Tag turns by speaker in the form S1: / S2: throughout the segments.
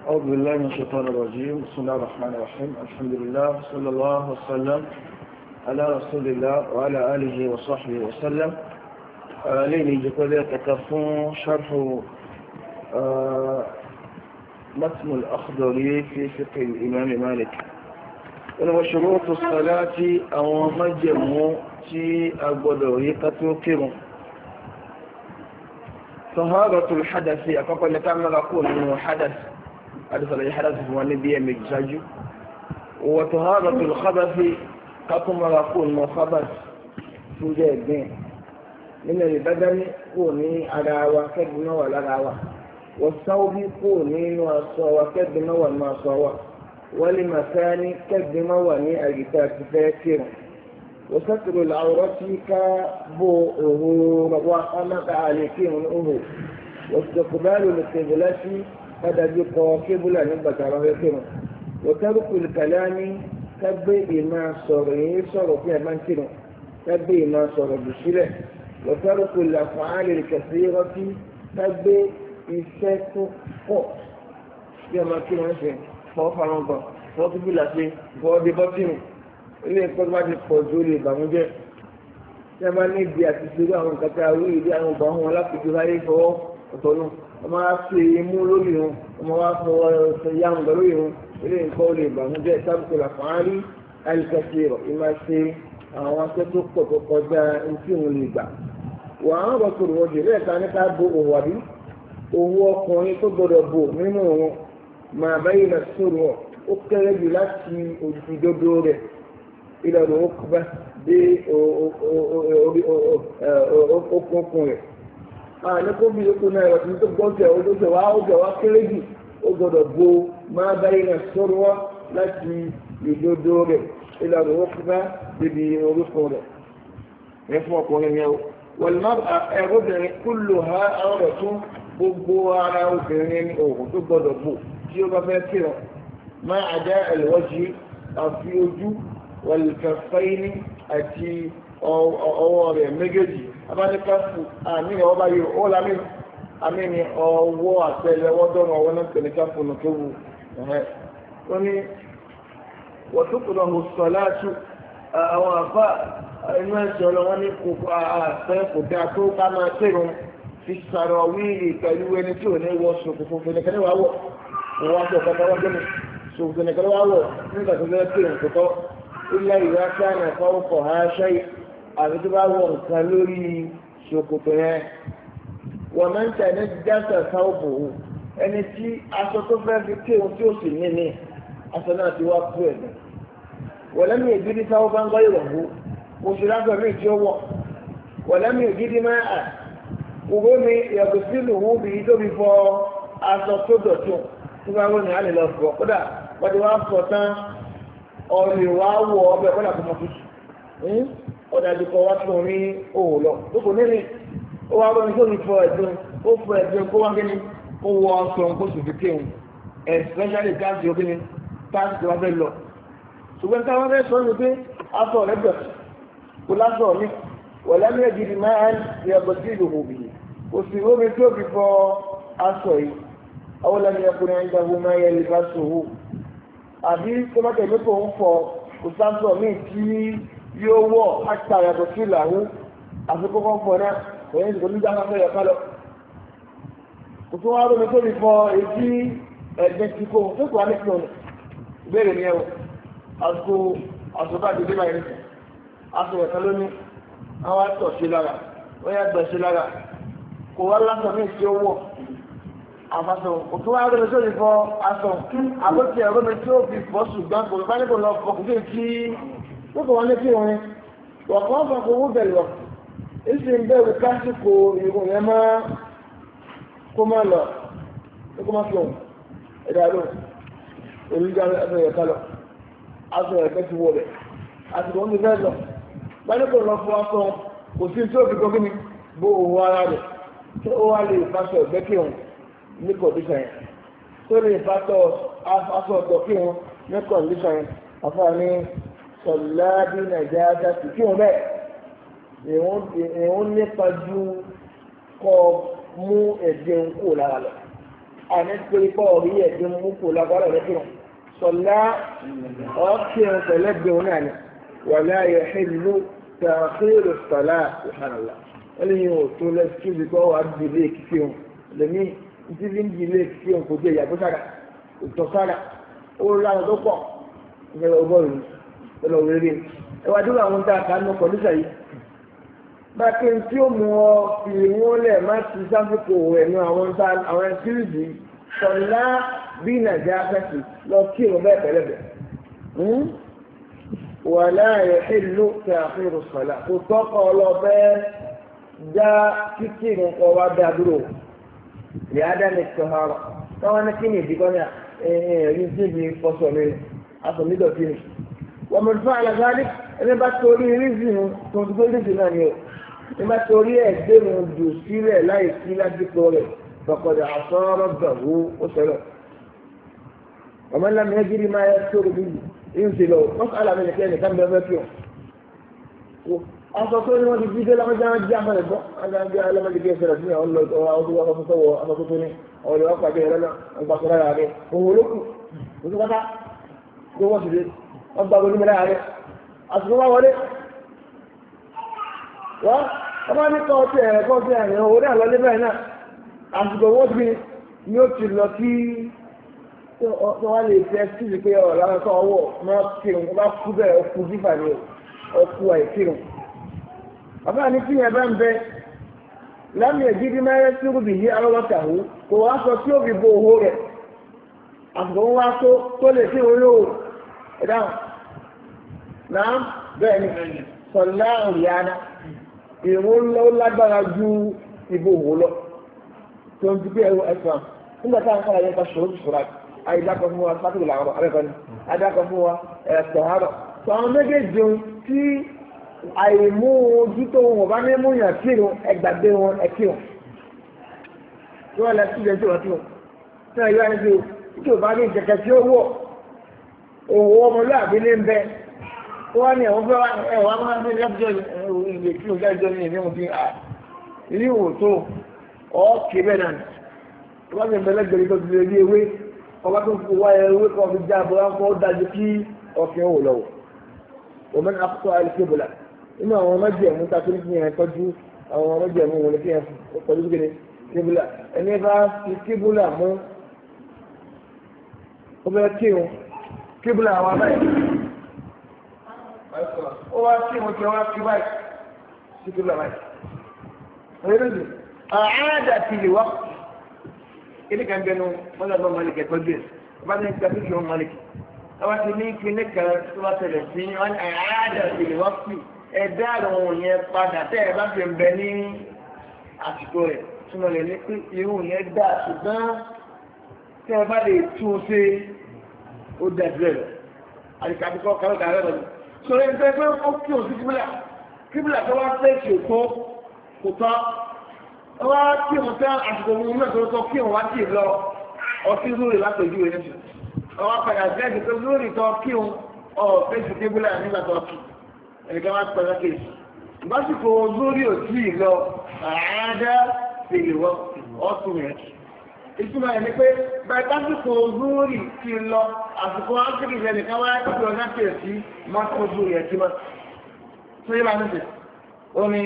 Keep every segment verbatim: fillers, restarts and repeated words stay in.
S1: أعوذ بالله من الشيطان الرجيم. بسم الله الرحمن الرحيم. الحمد لله صلى الله وسلم على رسول الله وعلى آله وصحبه وسلم. ليني جكولي تكفون شرح متن الأخضري في فقه الإمام مالك. وشروط الصلاة أو مجمع في أبودوري كتوكر. طهارة الحدث أقول لك أن أقول إنه حدث حدث الذي حدث هو النبي مجاج. وطهارة الخبث كما أقول إنه خبث توجد من البدن كوني عداوة كدنا ولا عداوة والثوب كوني وصوى كدنا وما صوى ولمكان كدنا وني أجتاز فاكر وستر العورة كبوءه وقامت عليكم الأهو واستقبال القبلة قد يقى قبلة نبت رهيكم وترك الكلام كبئ ما صري صر في منكر كبئ ما صر بشره وترك الأفعال الكثيرة كبئ إساءة فوق كما كنا نسين فوق فرنطا فوق بلاسي فوق ببطين ilé ẹ̀kọ́ bá ti pọ̀ ju olè ìbànújẹ́ tí a bá ní ibi àti ìṣeré àwọn nǹkan tí a rí ìdí àwọn ọba wọn lápèjì láyé fọwọ́ ọ̀tọ̀ náà ọmọ wa fi imú lórí wọn ọmọ wa fọwọ́ ọ̀sẹ̀ yá wọn lórí wọn ilé ẹ̀kọ́ olè ìbànújẹ́ sábùkù làfààní àìkàṣe rọ̀ ìmá ṣe àwọn aṣẹ́ tó pọ̀ tó kọjá etí òun lè gbà. wà á rọ̀ sọ̀rọ̀ wọ́n jẹ̀rẹ̀ ẹ̀ka nípa bo òwò àbí òwò ọkùnrin tó gbọdọ̀ bò nínú wọn màá báyìí lọ sọ̀rọ̀ ó kéré jù láti ìdodo rẹ̀ إلى الركبة بأوكوكوه آه نقول بيكون هذا نقول جوجة وجوجة وجوجة وكريجي وجوجة ما بين الثروة التي يدور إلى الركبة بأوكوكوه يفوقون اليوم والمرأة أرد كلها عورة بقوا على وكرين أو تقدر بو شيء بفكره ما عدا الوجه في وجوه والكفين àti ọwọ́ rẹ̀ méjèèjì abáníkàfù àmì ọba yìí ó lámì àmì ní ọwọ́ àtẹ́lẹwọ́ dọ́nà ọwọ́ náà tẹ̀lé káfù nù tó wù ẹ̀hẹ́ tó ní wọ́túkùnà mùsùlùmí àwọn àfà inú ẹ̀sẹ̀ ọlọ́wọ́ ní kókó àfẹ́ kò dá tó ká máa tẹ̀rùn fi sàrọ̀ wíìlì pẹ̀lú ẹni tí ò ní wọ sòkòtò fẹ̀lẹ̀kẹ́lẹ́ wà wọ̀ wọ́n wá sọ kọ́kọ́ wọ́n gbẹ́mi sòkòtò fẹ̀lẹ̀kẹ́lẹ́ wà wọ̀ nígbà tó fẹ́ tẹ̀rùn tó tọ́ ilẹ̀ ìwà sáànà fọ́ọ̀kọ̀ ha ṣe àbí tó bá wọ nǹkan lórí ṣòkòtò yẹn wọ́n máa ń tẹ̀ ní dáṣà sáwọ́bù ẹni tí aṣọ tó fẹ́ fi kéwọn tí ó sì ní ní aṣọ náà ti wá kú ẹ̀dùn wọ́n lẹ́mí ìdídí sáwọ́ bá ń gbọ́ ìrọ̀hú oṣù lágbàá mi tí ó wọ̀ wọ́n lẹ́mí ìdídí máa à òwò mi yàgò sí lùwú bí tó fi fọ aṣọ tó dọ̀tún tó bá wọ́n ní alẹ́ lọ fọ kódà wọ́n ti wá fọ tán ọ̀rẹ́ wa wọ ọbẹ̀ kọ́lá tó máa tutù ọ̀dà àdìpọ̀ wá tó ní òwò lọ lóko nílé ó wá lọ́nà tó ní fọ ẹ̀dùn ó fọ ẹ̀dùn kó wá kíni kó wọ ọsọ kó sì fi kéwòn especially káàsì òkè ni káàsì tó wá fẹ́ lọ ṣùgbọ́n táwọn fẹ́ sọ ní pé aṣọ rẹ̀ dọ̀tí kó lásọ̀ mi wọ̀lá ní ẹ̀jì ni máa ń yàgò sí ìlú òbí kò sì rómi tó fi fọ aṣọ yìí àwọn lẹ́nu ẹkùnrin ẹ̀ńdàgbọ́ máa yẹ lìbáṣọ àbí tọ́mọ́tẹ̀ ló tó ń fọ òsáńtọ̀ míì tí yóò wọ̀ àtà yàtọ̀ sí ìlàwó àfikọ́kọ́ fọ náà òyìn ìdìbò nígbà máa fẹ́ yọ̀ká lọ. kò tún wá lómi tó lè fọ etí ẹ̀gbẹ́ tí kò tó kò wá ní kílónù ìbéèrè ni ẹ o àsìkò àsìkò àti ìdíbà yẹn aṣọ ẹ̀ka lónìí àwọn àtọ̀ sí lára wọ́n yà gbẹ̀ sí lára kò wá lásán míì tí ó wọ̀ àfàṣọ òtún wá rẹ̀ tó lè fọ aṣọ àbótí ẹ̀rọ mi tí ó fi fọ́ ṣùgbọ́n kò bá níbo lọ fọ kò sí kí ó kò wọ́n ní kí wọ́n wọ̀ kọ́ fọ́ kó wú bẹ̀rẹ̀ wọ̀ èsì ń bẹ̀rù kásìkò ìrùn yẹn máa kó má lọ kó má fi òun ẹ̀dá lò olùdíjà ẹ̀fẹ̀ yẹ̀ká lọ aṣọ ẹ̀fẹ̀ ti wọ̀ bẹ̀ àsìkò ń bẹ̀ lọ bá níbo lọ fọ aṣọ kò sí tí ó fi gbọ́ kí ni bó òun ara rẹ̀ tí ó wá lè fàṣọ ẹ̀gbẹ́ kí òun ní kọ̀díṣàn yẹn tó lè fàtọ̀ aṣọ ọ̀dọ̀ kí wọn ní kọ̀díṣàn yẹn àfààní sọ̀láàbí nàìjíríà dáṣì kí wọn bẹ́ẹ̀ ìhun nípa ju kọ́ mú ẹ̀jẹ̀ ń kó lára lọ àní torí pọ̀ orí ẹ̀dín mú kò lágbára rẹ̀ kírun sọ̀lá ọ̀kírun pẹ̀lẹ́gbẹ̀rún náà ni wàlá yahillu ta'khiru as-salat subhanallah ẹlẹ́yìn ò tó lẹ́sí bí kọ́ wà dìlé kírun lẹ́mí tí bí ń dìlé kírun kò dé ìyàgbó sára ìtọ̀ sára ó lára tó pọ̀ ìfẹ́ ọgọ́rùn-ún ẹlọ rere ẹwà dúró àwọn tá a kà ní ọkọ̀ nísà yìí bá kí n tí ó mú ọ fi wọ́n lẹ̀ má ti sáfìkò ẹ̀nu àwọn tá àwọn ẹ̀sìrìsì sọ̀lá bí nàìjíríà fẹ́sì lọ kí ìrọ̀ bẹ́ẹ̀ pẹ̀lẹ́bẹ̀ wàlá yahillu ta'khiru as-salat kò tọ́kọ̀ ọlọ́bẹ́ dá kíkì nǹkan wá dá dúró ìyá dá ní sọ̀hárọ̀ táwọn ní kí ni ìdíkọ́ ní ẹ̀rí tí mi fọ́sọ̀ mi asọ̀mídọ̀tí ni wọ́n mọ̀ fún àlàgáàdì ẹni bá torí rízìn tó ń gbé rízìn náà ni ó ẹni bá torí ẹ̀ gbẹ̀rún jù sílẹ̀ láì sí ládùúgbò rẹ̀ fọkọ̀dà àsọ̀rọ̀ gbàgbó ó sọ̀rọ̀ ọmọ ńlá mi ẹ́gírí máa yẹ sórí bí yín ti lọ wọ́n sọ àlàmì nìkẹ́ nìkan bẹ́ẹ̀ fẹ́ fi hàn aṣọ tó ní wọ́n ti dídé lámọ́jà wọn jẹ́ àmọ́ ẹ̀gbọ́n adájọ́ alámọ́jà kí ẹ sọ̀rọ̀ sí àwọn ọlọ́dún wọn fún sọ́wọ́ aṣọ tó ní ọ̀rẹ́ wọn pàdé ẹ̀rọ náà ń gbàsọ̀ lára rẹ̀ òun olókù oṣù kátá tó wọ́n ti dé wọ́n gba onímọ̀ lára rẹ̀ àsìkò wá wọlé wọ́n wọ́n bá ní kọ́ ọtí ẹ̀rẹ̀ kọ́ ọtí ẹ̀rẹ̀ owó náà lọ lébẹ̀ náà àsìkò wọ́n ti ní ó ti lọ kí wọ́n lè fẹ́ sí ìpè ọ̀rọ̀ lára kọ́ ọwọ́ máa kírun wọ́n bá kú bẹ́ẹ̀ ọkù jífà ni ọkù àìkírun bàbá ní kí ẹ bá ń bẹ lámì ẹ̀jídí mẹ́rẹ́ tí ó bì yí arọ́wọ́tàwó kò wá sọ tí ó fi bo owó rẹ̀ àsìkò wọn wá tó tó lè sí orí òwò ẹ̀dáhùn náà bẹ́ẹ̀ ni sọ̀lá òyànà ìrún lọ lágbára ju ìbò òwò lọ tó ń dúpẹ́ ẹ̀rọ ẹ̀sán nígbà táwọn kan ayẹyẹ kan ṣòro ṣòro àìdákọ̀ fún wa sátìlì làwọn abẹ́kọ̀ ni àìdákọ̀ fún wa ẹ̀sọ̀ àárọ̀ tó àwọn méjèèjì tí àìmú ojútó wọn bá ní mú yàn kírun ẹgbàgbé wọn ẹkírun tí wọn lọ sí ilé tí wọn kírun tí wọn yọ ẹni tí tí o bá ní ìkẹkẹ tí ó wọ òwò ọmọlúwàbí ní bẹ wọn ní ẹwọn fẹ ẹwà máa ń fi lẹbùjọ ìlè tí o jáde ní ìní òfin à ìní ìwò tó ọ kì í bẹ náà wọn ní ìbẹ̀lẹ̀ gbèrè tó ti lè rí ewé ọba tó fi wá ewé kan fi já bọ wọn kọ dájú kí ọkàn wò lọ́wọ́ òmìnira akókò àìlèkébùlà inú àwọn ọmọdé ẹ̀mú ta tó ní kíyàn tọ́jú àwọn ọmọdé ẹ̀mú wọn ní kíyàn pẹ̀lú kéde kébùlà ẹni bá fi kébùlà mú ó bẹ́ẹ̀ kírun kébùlà àwọn abáyé ó wá kírun tí wọ́n á fi báyìí sí kébùlà báyìí. Oyedozi àádà ti lè wá kíni kan bẹnu wọn lọ bá Malik ẹ̀kọ́ gbé ọba ní ìgbà tó fi wọn Malik ọba ti ní kíni kan tó bá tẹ̀lé sí wọn àádà ti lè wá sí ẹ̀dá àwọn yẹn padà tẹ́ ẹ bá fi ń bẹ ní àsìkò rẹ̀ tí wọ́n lè ní pé irú yẹn dá ṣùgbọ́n tẹ́ ẹ bá lè tún un ṣe ó dàbí rẹ̀ àdìkàdìkọ́ kàlọ́kà rẹ̀ lọ́dún. sọ̀rọ̀ ẹni pé ó kí òun sí kíbílà kíbílà tó wá fẹ́ ṣe kó kò tán ó wá kí òun tán àsìkò òun náà tó tọ́ kí òun wá sí lọ ọtí lórí látọ̀jú rẹ̀ níṣẹ́ ó wá padà bẹ́ẹ̀ tó lórí tọ́ kí òun ọ̀ fẹ́ ṣe kíbílà nígbà tó kí ẹnìkan wá pẹ̀lú kéèsì ìbásíkò lórí òtí lọ àádá tèlè wọ́n ọ̀tún rẹ̀ ìtumọ̀ ẹ̀ ni pé bàtàsíkò lórí ti lọ àsìkò ángẹ́lì rẹ̀ nìkan wáyé tó lọ náà tẹ̀ sí mọ́tò lórí ẹ̀ tí mọ́ tó yẹ máa ń tẹ̀ ó ní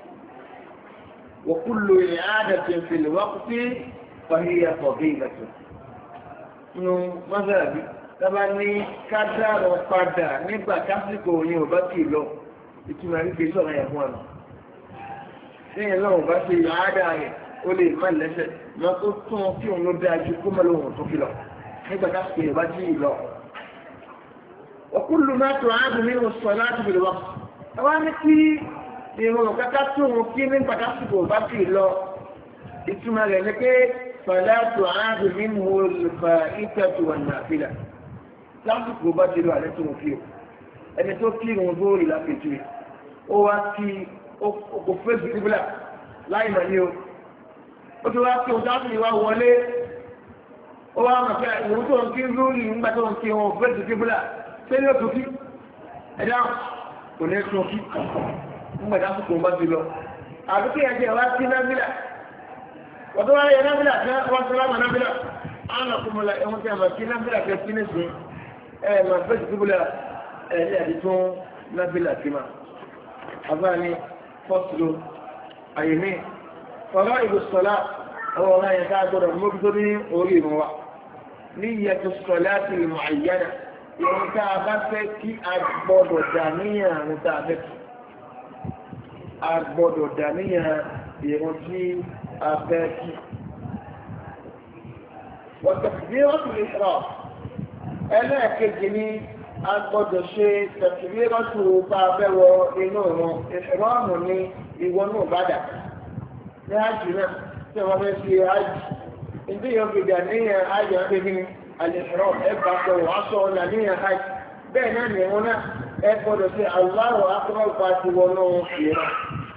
S1: wọ́kúlò ìyẹn àádá tẹ̀ tèlè wọ́n sí fàhíyà fọ̀gẹ́ ìgbàtọ̀ nínú mọ́sálàbí tábà ní kádàrọ̀ padà nígbà kásìkò yẹn ò bá ti lọ ìtumọ̀ àríkè sọ̀rọ̀ yẹn fún ọ̀nà. Ṣéyìn náà ò bá ṣe àádá rẹ̀ ó lè má lẹ́sẹ̀ máa tó tún kí òun ló dáa ju kó má lóhùn tó fi lọ nígbà kásìkò yẹn ò bá ti lọ. Ọ̀kúlù máa tó àádùn nínú sọ láti bèrè wá. Àwa ní kí ìrùn kátà tó òun kí nígbà kásìkò ò bá ti lọ ìtumọ̀ rẹ̀ ní pé fàlà tó àádùn nínú olùfà ìtẹ̀tù wà nàfìlà. Lásìkò bá ti lọ àlẹ́ tó ń kí o ẹni tó kí irun lórí lápẹ̀jù rẹ̀ ó wá kí kò fèsì kíbílà láì mọ̀ ní o ó ti wá kí o dáhùn ní wá wọlé ó wá mọ̀ pé ìrun tó ń kí lórí nígbà tó ń kí wọn fèsì kíbílà ṣé ní òtún kí ẹ̀dá kò ní tún kí nígbà lásìkò bá ti lọ àbí kí ẹ̀jẹ̀ wá sí nábìlà wọ́n tó wá yẹ nábìlà tí wọ́n sọ láwọn nábìlà. àwọn ọkùnrin ẹ̀wọ̀n tí a máa kí nábìlà kẹ́ sí ní sìn ẹ̀ máa fẹ́ ìdúgbòlá ẹ̀ ní àti tún nábìlà kí máa. àbáni fọ́sùlù àyèmí ọ̀rọ̀ ìbùsọ̀lá ọ̀rọ̀ ọ̀rọ̀ yẹn ká gbọ́dọ̀ mójútó ní orí ìrún wa ní ìyẹ̀tò sọ̀lá àti ìmọ̀ àyíyáná ìrún tá a bá fẹ́ kí a gbọ́dọ̀ dà níyàn àrùn tá a fẹ́ kí a gbọ́dọ̀ dà níyàn ìrún tí a fẹ́ kí. وتكبيرة الإحرام أنا كجني أقعد شيء تكبيرة بابا وإنه إحرامني يونو بعد لهجنا سواء في حج إنتي يوم بدانية حاجة بين الإحرام إبقى وعصر لانية حج بينني هنا أقعد شيء الله أكبر فاتي ونو إحرام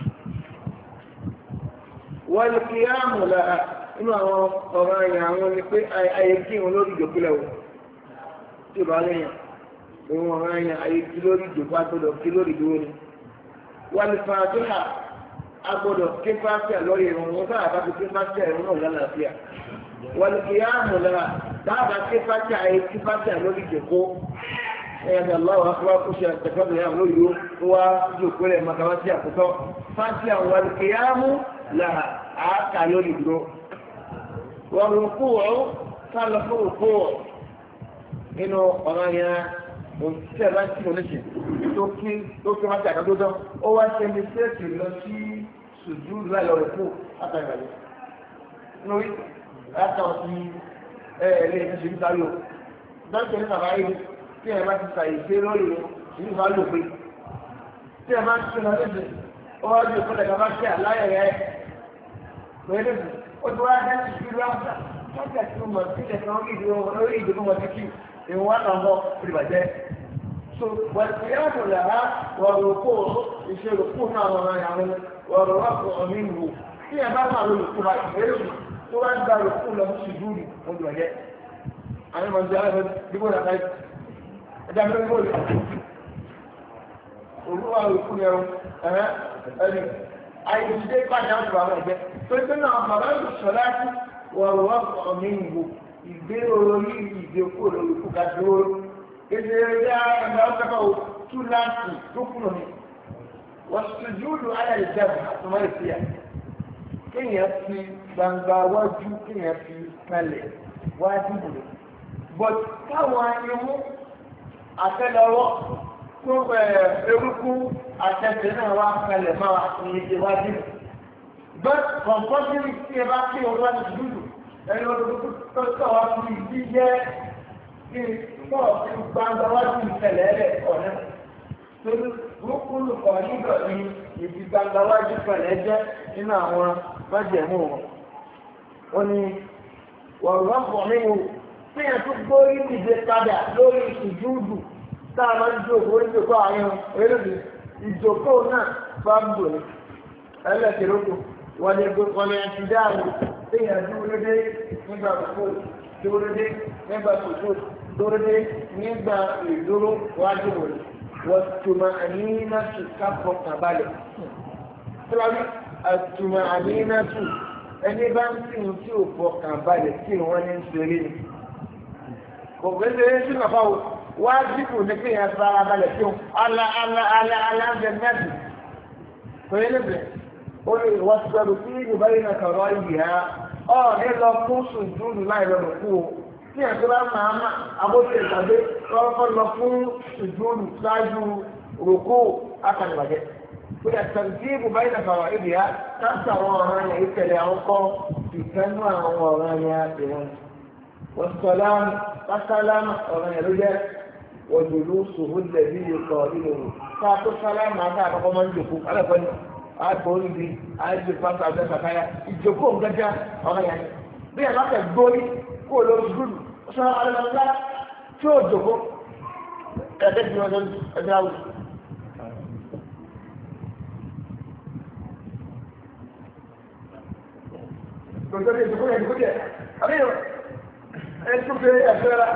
S1: والقيام لها inú àwọn ọ̀rọ̀ ẹ̀yà àwọn ni pé ayé kí wọn lórí ìjòkúlẹ̀ wò tí ó bá lẹ́yìn òun ọ̀rọ̀ ẹ̀yà ayé kí lórí ìjòkú agbọ́dọ̀ kí lórí ìdúró ni. wọ́n lè fa àdúrà agbọ́dọ̀ ké fásíà lórí ìrùn wọn sábà bá fi ké fásíà ìrùn náà lálàáfíà. wọ́n lè fi áàmù lára dáàbà ké fásíà ayé kí fásíà lórí ìjòkó ẹ̀yà ní aláwọ̀ akọ́wá kó ṣe àtẹ̀kọ́dọ̀ yà lórí yó wá ìjòkó rẹ̀ màkàmásí àkótọ́ fásíà wọ́n lè fi áàmù lára àáká lórí ìdúró. والركوع قال الركوع إنه أغاني مستمع سيونيشن توكي توكي ما تعرف ده هو سيمسير لشي سجود لا الركوع هذا يعني نوي هذا في إيه ليه نشي بتاعه ده كده تبعي كده ما تساعي سيرولي شيء قالوا في كده ما تساعي هو يقول لك ما شاء لا يا وين ojú wa dá sí ìlú àgbà lọ́jà tí mo mọ̀ sí ẹ̀sán ìdí orí ìdí mo ti kí ìwọ̀n wà náà mọ́ ìbàjẹ́. so wàlùkù yà wò lára wọ̀rọ̀ kó ìṣòro kó náà wọn náà yàrá wọ̀rọ̀ wà fún ọmọ ìlú tí ẹ bá máa lò lùkú wa ìbéèrè mi tó wá ń gba lùkú lọ sí ìdúró wọn ìbàjẹ́. àwọn ọmọ ìjọba ẹgbẹ́ dìbò náà káyọ̀ ẹja mẹ́rin bó lè olúwa lùkú yẹn ẹ̀hẹ́ ẹni àìsídé pàdé àwọn àwọn ẹgbẹ́ tó ń tẹ́lẹ̀ àwọn bàbá ìlú sọ láti wọ̀rọ̀ wá fún ọmọ ìwò ìgbé orí ìgbé kó lórí kó ká dúró kéde ẹgbẹ́ ẹgbẹ́ ọ̀sẹ̀kọ̀ tú láti tó kúrò ní wọ́n ti júùdù ayé ìjẹun àtúmọ̀ ìfìyà kéèyàn fi gbangba wájú kéèyàn fi kalẹ̀ wájú bò but káwọn ẹni àtẹ́lẹwọ́ tó eruku àtẹ̀tẹ̀ náà wá kalẹ̀ máa ní ìwájú. But compulsory tí ẹ bá kí ọdún láti dúdú ẹni ọdún tó tọ̀ wá fún ìdí jẹ́ kí pọ̀ sí gbangba wájú ìṣẹ̀lẹ̀ ẹ̀rẹ̀ ọ̀nà. Torí rúkúlù kan nígbà ní ìdí gbangba wájú ìṣẹ̀lẹ̀ jẹ́ nínú àwọn májẹ̀mú wọn. Wọ́n ní wọ́n rọ́pọ̀ nínú tí ẹ̀ tó gbórí ìdè padà lórí ìṣùjúdù tá a máa ń jó orí ìjòkó àwọn erébi ìjòkó náà bá ń dò ní ẹlẹ́kẹ̀rọ́kù wọ́n lè wọ́n lè ti dáàbò téèyàn dúró dé nígbà kókó dúró dé nígbà kókó dúró dé nígbà ìdúró wájú wòlé wọ́n tuma àníyàn tù kápọ̀ kàbálẹ̀. Tíwájú àtùmọ̀ àníyàn tù ẹni bá ń sìn tí ò fọ kàbálẹ̀ tí wọ́n ní ń ṣeré ni. Kò gbẹ́sẹ̀ sínú àbáwò wájibu ní kí yẹn fara balẹ̀ tí ó ala ala ala ala ń bẹ mẹ́tì kò yẹ lébẹ̀ ó lè wá sọ̀rọ̀ sí ìdìbò yìí náà kọ̀rọ̀ yìí ha ọ̀ ní lọ fún sùdúrù láì lọ lòkú o tí yẹn tó bá máa ma abóṣe ìtàgé lọ́kọ́ lọ fún sùdúrù ṣáájú rògbò akànnìbàjẹ́ kò yẹ sọ̀rọ̀ sí ìdìbò yìí náà kọ̀rọ̀ yìí ha káṣí àwọn ọ̀ràn yẹn ìtẹ̀lẹ̀ àwọn kọ́ ìfẹ́nú àwọn ọ̀ràn yẹn ìwọ̀n wọ́n sọ̀lámù kásálámù ọ̀ràn yẹn ló jẹ́ وجلوسه الذي يقابله فاقول سلام معك أبقى من جفوك على فني أقول لي أجل فانت عبدالك خيا الجفوك جدا أنا يعني بيه لك الدولي كل رجل وصار على الله شو الجفوك أدتني مثلا أجاوز قلت لي الجفوك يا جفوك أبيه أنت شوف يا أخيرا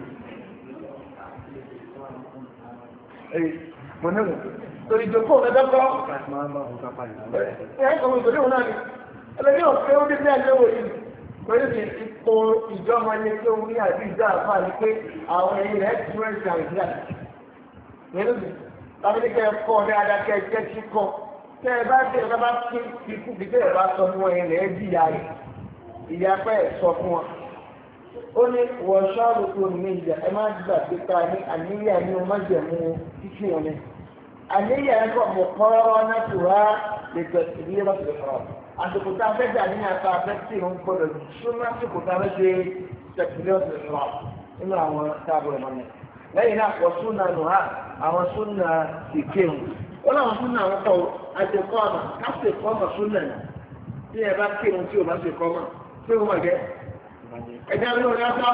S1: mo ní wọn torí ìjòkó ọ̀gẹ́dẹ́gbọ́ ẹ̀ ẹ̀ ọmọ ìgbòdì wọn náà ni ẹlẹ́ni ọ̀fẹ́ ó dé ní àjẹwò yìí pẹ̀lú ipò ìjọba ní pé orí àti ìjọ àfà ní pé àwọn ẹ̀yìn rẹ̀ ti rẹ̀ ṣe àìsíra. pẹ̀lú mi láti ní kẹ́ ẹ kọ́ dáadáa kẹ́ ẹ jẹ́ sí kọ́ kẹ́ ẹ bá dé ẹ bá fi ikú bí bẹ́ẹ̀ bá sọ fún ẹ̀yìn rẹ̀ bí ìyá rẹ̀ ìyá pẹ́ ẹ̀ sọ fún wọn. ó ní wọ́n ṣọ́ọ̀rù tó ní ìjà ẹ má gbà pé ká ní àníyàn ní o má jẹ̀mú títí wọn ni. àníyàn ẹ̀kọ́ mọ̀ kọ́rọ́ náà tó wá lè tẹ̀sí bí ẹ bá ti sọ̀rọ̀. àsìkò tá a fẹ́ dà ní àtà afẹ́ tí ìrún gbọ́dọ̀ súnmọ́ àsìkò tá a fẹ́ ṣe tẹ̀sílẹ̀ ìṣòro nínú àwọn táàbù ẹ̀mọ́ ni. lẹ́yìn náà wọ́n súnà nù á àwọn súnà ìkéwù. ó láwọn súnà àwọn kọ́ àjẹkọ́ ọ̀nà káṣí kọ́ ọ̀nà súnà tí ẹ bá kéwù tí o bá ṣe kọ́ ọ̀nà tí o máa gẹ́. ẹ̀jẹ̀ ló ní ọjọ́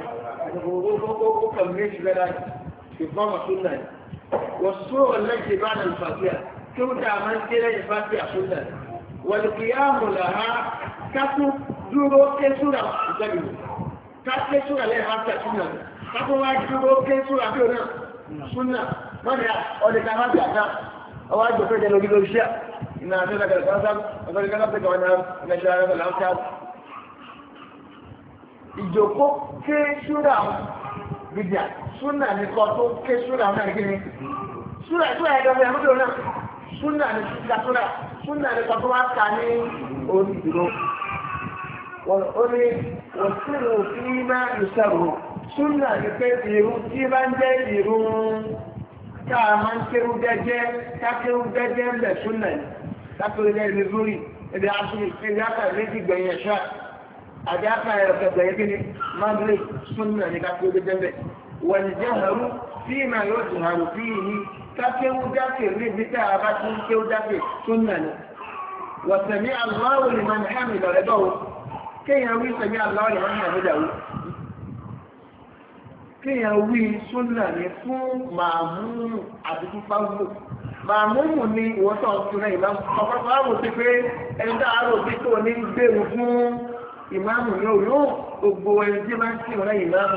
S1: ó kàn méjì lẹ́dá ṣùgbọ́n ọ̀nà súnà wọ́n sún ọ̀lẹ́jì bá nà ìfàṣẹ́ kí ó dà máa ń ké lẹ́yìn ìfàṣẹ́ àsúnà والقيام لها كفو دورو كسورة جميل كسورة لها حتى سنة كفو واحد دورو كسورة بيونا سنة ماذا أولي كما جاءنا أواجه في جلوكي دورشيا إن أعطينا كالكاسم أقول لك أبدك وانا نشاهد الأمثال ìjòkó ké súrà gbìdìá súnà nìkan tó ké súrà náà nìkíni súrà súrà ẹ̀dọ́ fẹ́ àmúdò náà súnà ní kíkà súrà súnà ní kọ́kọ́ wá ká ní orí ìdúró wọ́n ó ní wọ́n sírò fí máa ìṣàrò súnà ní pé ìrú tí bá ń jẹ́ ìrú káà máa ń kéwú jẹ́jẹ́ kákéwú jẹ́jẹ́ ń bẹ̀ súnà ní kákéwú jẹ́jẹ́ ní lórí èdè àṣírí èdè àkàrà méjì gbẹ̀yìn ẹ̀ṣá àti àkàrà ẹ̀rọ̀kẹ̀ gbẹ̀yìn kí ni mábìlì súnà ní kákéwú jẹ́jẹ́ ń bẹ̀ wọ́n jẹ́ àrú fí máa yóò tún àrù fí yìí kákéwú jáde rí ibi tá a bá ti ń kéwú jáde súnà ní wọ̀sẹ̀mí aláwọ̀ lè máa ní àmì ìlọ̀rẹ́dọ̀wọ́ kéèyàn wí sẹ̀mí aláwọ̀ lè máa ní àmì ìdàwó kéèyàn wí súnà ní fún màmúmù àti fún fáwọ́ màmúmù ní ìwọ́sọ̀ ọ̀túnrẹ́ ìmáàmù ọ̀pọ̀lọpọ̀ àwọn ti pé ẹni tá a rò bí tó ní gbèrú fún ìmáàmù yóò yóò gbogbo ẹni tí máa ń kí ọ̀rẹ́ ìmáàmù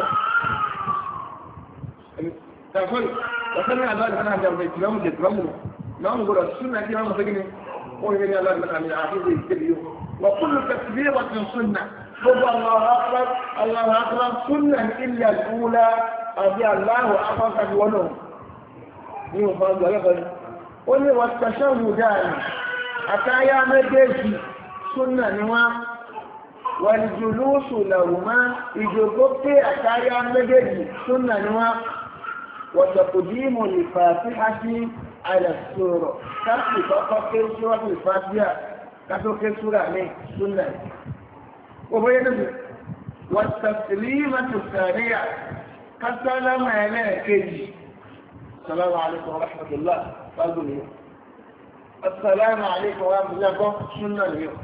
S1: tàfọ́lì wọ́sẹ̀mí aláwọ̀ lè máa ní àmì ìtìlọ́mù ìtìlọ́mù ìmáàmù gbọ́dọ̀ súnà kí ìmáàmù fẹ́ ويقول الله من عقيدة الكبير وكل تكبيرة سنة قل الله أكبر الله أكبر سنة إلا الأولى أبي الله أكبر قد ونوم يوم فضل قل والتشهدان أتايا مجيشي سنة نوا والجلوس لهما إجبت أتايا مجيشي سنة نوا وتقديم الفاتحة على السورة كافي فقط سورة الفاتحة كافي سورة عليه سنة وبين والتسليمة الثانية كسلام عليك السلام عليكم ورحمة الله قالوا لي السلام عليكم ورحمة الله سنة اليوم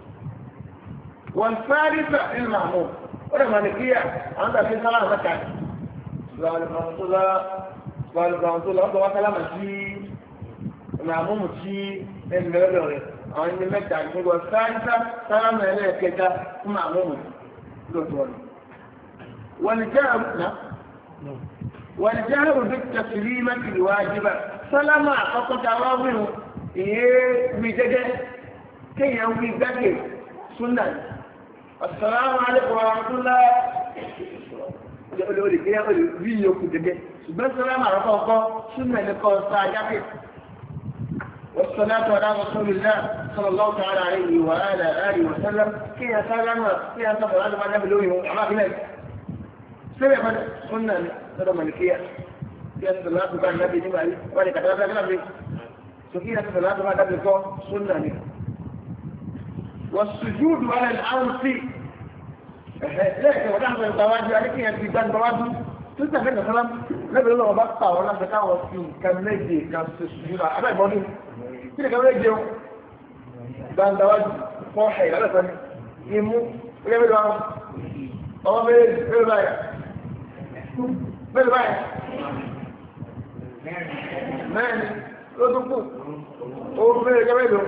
S1: والثالثة المعمول ولما نكية عندها في سلام مكان السلام عليكم ورحمة الله السلام عليكم ورحمة الله وضع كلام الشيء màmúmù tí ẹnu lọ́dọ̀ rẹ̀ àwọn ẹni mẹ́ta nígbà sáńsá sálámù ẹlẹ́ẹ̀kẹta fún màmúmù lọ́dọ̀ rẹ̀. wọ́n jẹ́ àrùn bí tẹ̀sílì mẹ́tìrì wá jíbà sálámù àkọ́kọ́ tá a wá wíwọ̀n ìyẹn wí gẹ́gẹ́ kéèyàn wí gbẹ́gẹ́ súnà assalamu alaikum wa rahmatullah olè kéèyàn olè wí yòókù gẹ́gẹ́ ṣùgbọ́n sálámù àkọ́kọ́ súnà ní kọ́ sáà jákè. والصلاة على رسول الله صلى الله تعالى عليه وآله آله وسلم كي يسلم كي يسلم هذا ما نبلوه أما في ذلك سبب سنة سنة ملكية كي يسلم الله سبحانه النبي نبالي وأنا كتبت لك نبي سكي يسلم الله سبحانه النبي سنة والسجود على الأرض لكن ونحن التواجد عليك يعني كان تواجد تستفيد مثلا نبي الله بقى ولا بتاع كان نجي كان سجود أنا بقول kí ni kan lè jẹun gbàǹdàwájú fún ọ̀hẹ̀ ìlàlẹ́fẹ́ ní imú gẹ́gẹ́ bí ọmọ mẹ́rin báyà mẹ́rin báyà mẹ́rin ló tún kù ó mẹ́rin gẹ́gẹ́ lò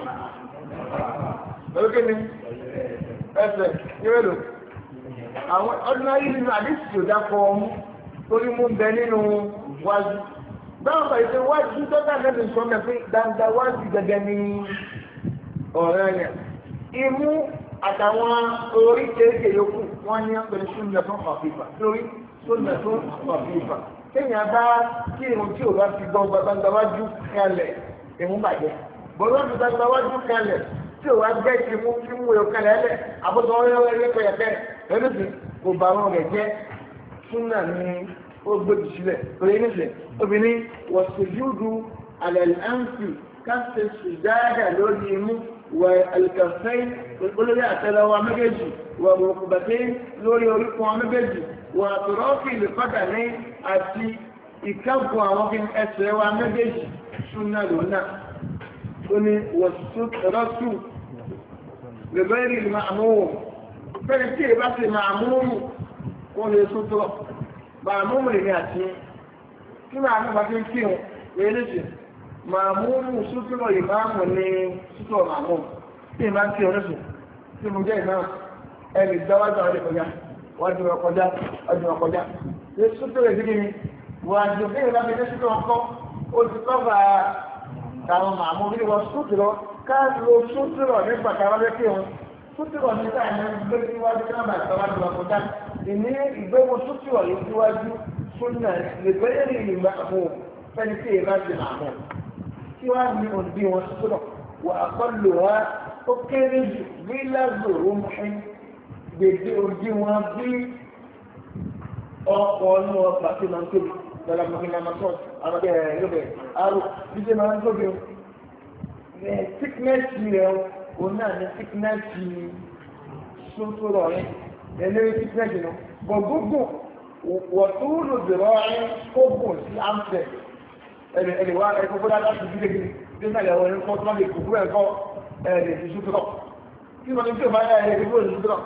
S1: lórí kí ni ẹsẹ̀ gẹ́gẹ́ lò àwọn ọdún ayé nínú àdéhùn ìjọba kọ ọmú torí mú bẹ nínú wájú báwọn bàyìí pé wájú tọ́ta lẹ́nu sọ mẹ́ pé dáadáa wájú gẹ́gẹ́ ní ọ̀rẹ́ yẹn imú àtàwọn orí kéèké yòókù wọ́n ní pẹ̀lú súnmọ̀ tó kọ̀fífà lórí súnmọ̀ tó kọ̀fífà kéèyàn bá kí irun tí ò bá fi gbọ́n gbagbáwájú kalẹ̀ ìmú bàjẹ́ bọ́lá fi gbagbáwájú kalẹ̀ tí ò wá gbẹ́ ti mú kí mú èèyàn kalẹ̀ ẹlẹ̀ àbọ̀tọ̀ ọ̀rẹ́ ẹgbẹ́ pẹ̀yẹ̀pẹ̀ ẹni sì kò bá wọn rẹ̀ jẹ́ súnmọ̀ ní ó gbèjì sílẹ̀ lórí nísìlẹ̀ obìnrin wọ̀sùjúdù àlẹ́láńsì káṣe sùdáàdà lórí imú wà alìkàfẹ́ olórí àtẹ́lẹwà méjèèjì wà rọ̀kùbàtẹ́ lórí oríkun méjèèjì wà tọ̀rọ̀fì ìlúkọ́dà ní àti ìkẹ́gùn àwọn fi ẹsẹ̀ wa méjèèjì súnà lónà ó ní wọ̀sùtúrọ́sù lẹ́bẹ̀rẹ̀ ìlú màmúhù fẹ́rẹ̀ tí ìbá ti màmúhù kó lè sútúrọ̀ màmúhù lè ní àti kí màmúhù bá fi ń kí wọn lè léṣe màmúhù sútúrọ̀ ìmáàmù ní sútúrọ̀ màmúhù tí ìmá ń kí wọn lóṣù tí mo jẹ́ ìmáàmù ẹnì dáwájú àwọn ẹ̀kọ́já wájú ọkọjá wájú ọkọjá lè sútúrọ̀ ìdíkì ni wájú bí ìlànà ilé sútúrọ̀ ọkọ ó ti kọ́fà àwọn màmúhù ní wọ́n sútúrọ̀ ká lo sútúrọ̀ nígbà táwọn fẹ́ kí wọn sútúrọ̀ ní káà ní gbé níwájú kí wọ́n bá ìtọ́wájú ọkọjá ìní ìgbéwò sútúrọ̀ yìí síwájú súnà lè bẹ́ẹ̀ ní ìlú màmúhù fẹ́ni tí èèyàn ti màmúhù tí wọ́n á ní òǹdí wọn sútúrọ̀ wà á kọ́ lò wá ó kéré jù bí lázòrò mọ́ṣẹ́ gbèdé òǹdí wọn bí ọkọ̀ ọ̀nù ọgbà tí máa ń tóbi lọ́la mọ́kànlá máa tọ́ àwọn ọ̀dẹ́ rẹ̀ yóò bẹ̀rẹ̀ àrò bí ṣe máa ń tóbi ẹ̀ tíknẹ́ẹ̀tì rẹ̀ òun náà ní tíknẹ́ẹ̀tì sútúrọ̀ rẹ̀ ẹlẹ́rìí tíknẹ́ẹ̀tì náà bọ̀ gbogbo wọ̀túrù dìrọ̀ ẹ̀ kó gùn sí amstẹ̀ ẹ̀lẹ̀ wá ẹ̀kọ́ fọ́dá láti bí lẹ́gbẹ̀ẹ́ tí náà lẹ́wọ̀n ẹ̀kọ́ tó máa lè kúkú ẹ̀kọ́ ẹ̀lẹ̀ fi sútúrọ̀ kí wọ́n ní tí ó bá yá ẹ̀lẹ̀ fi sútúrọ̀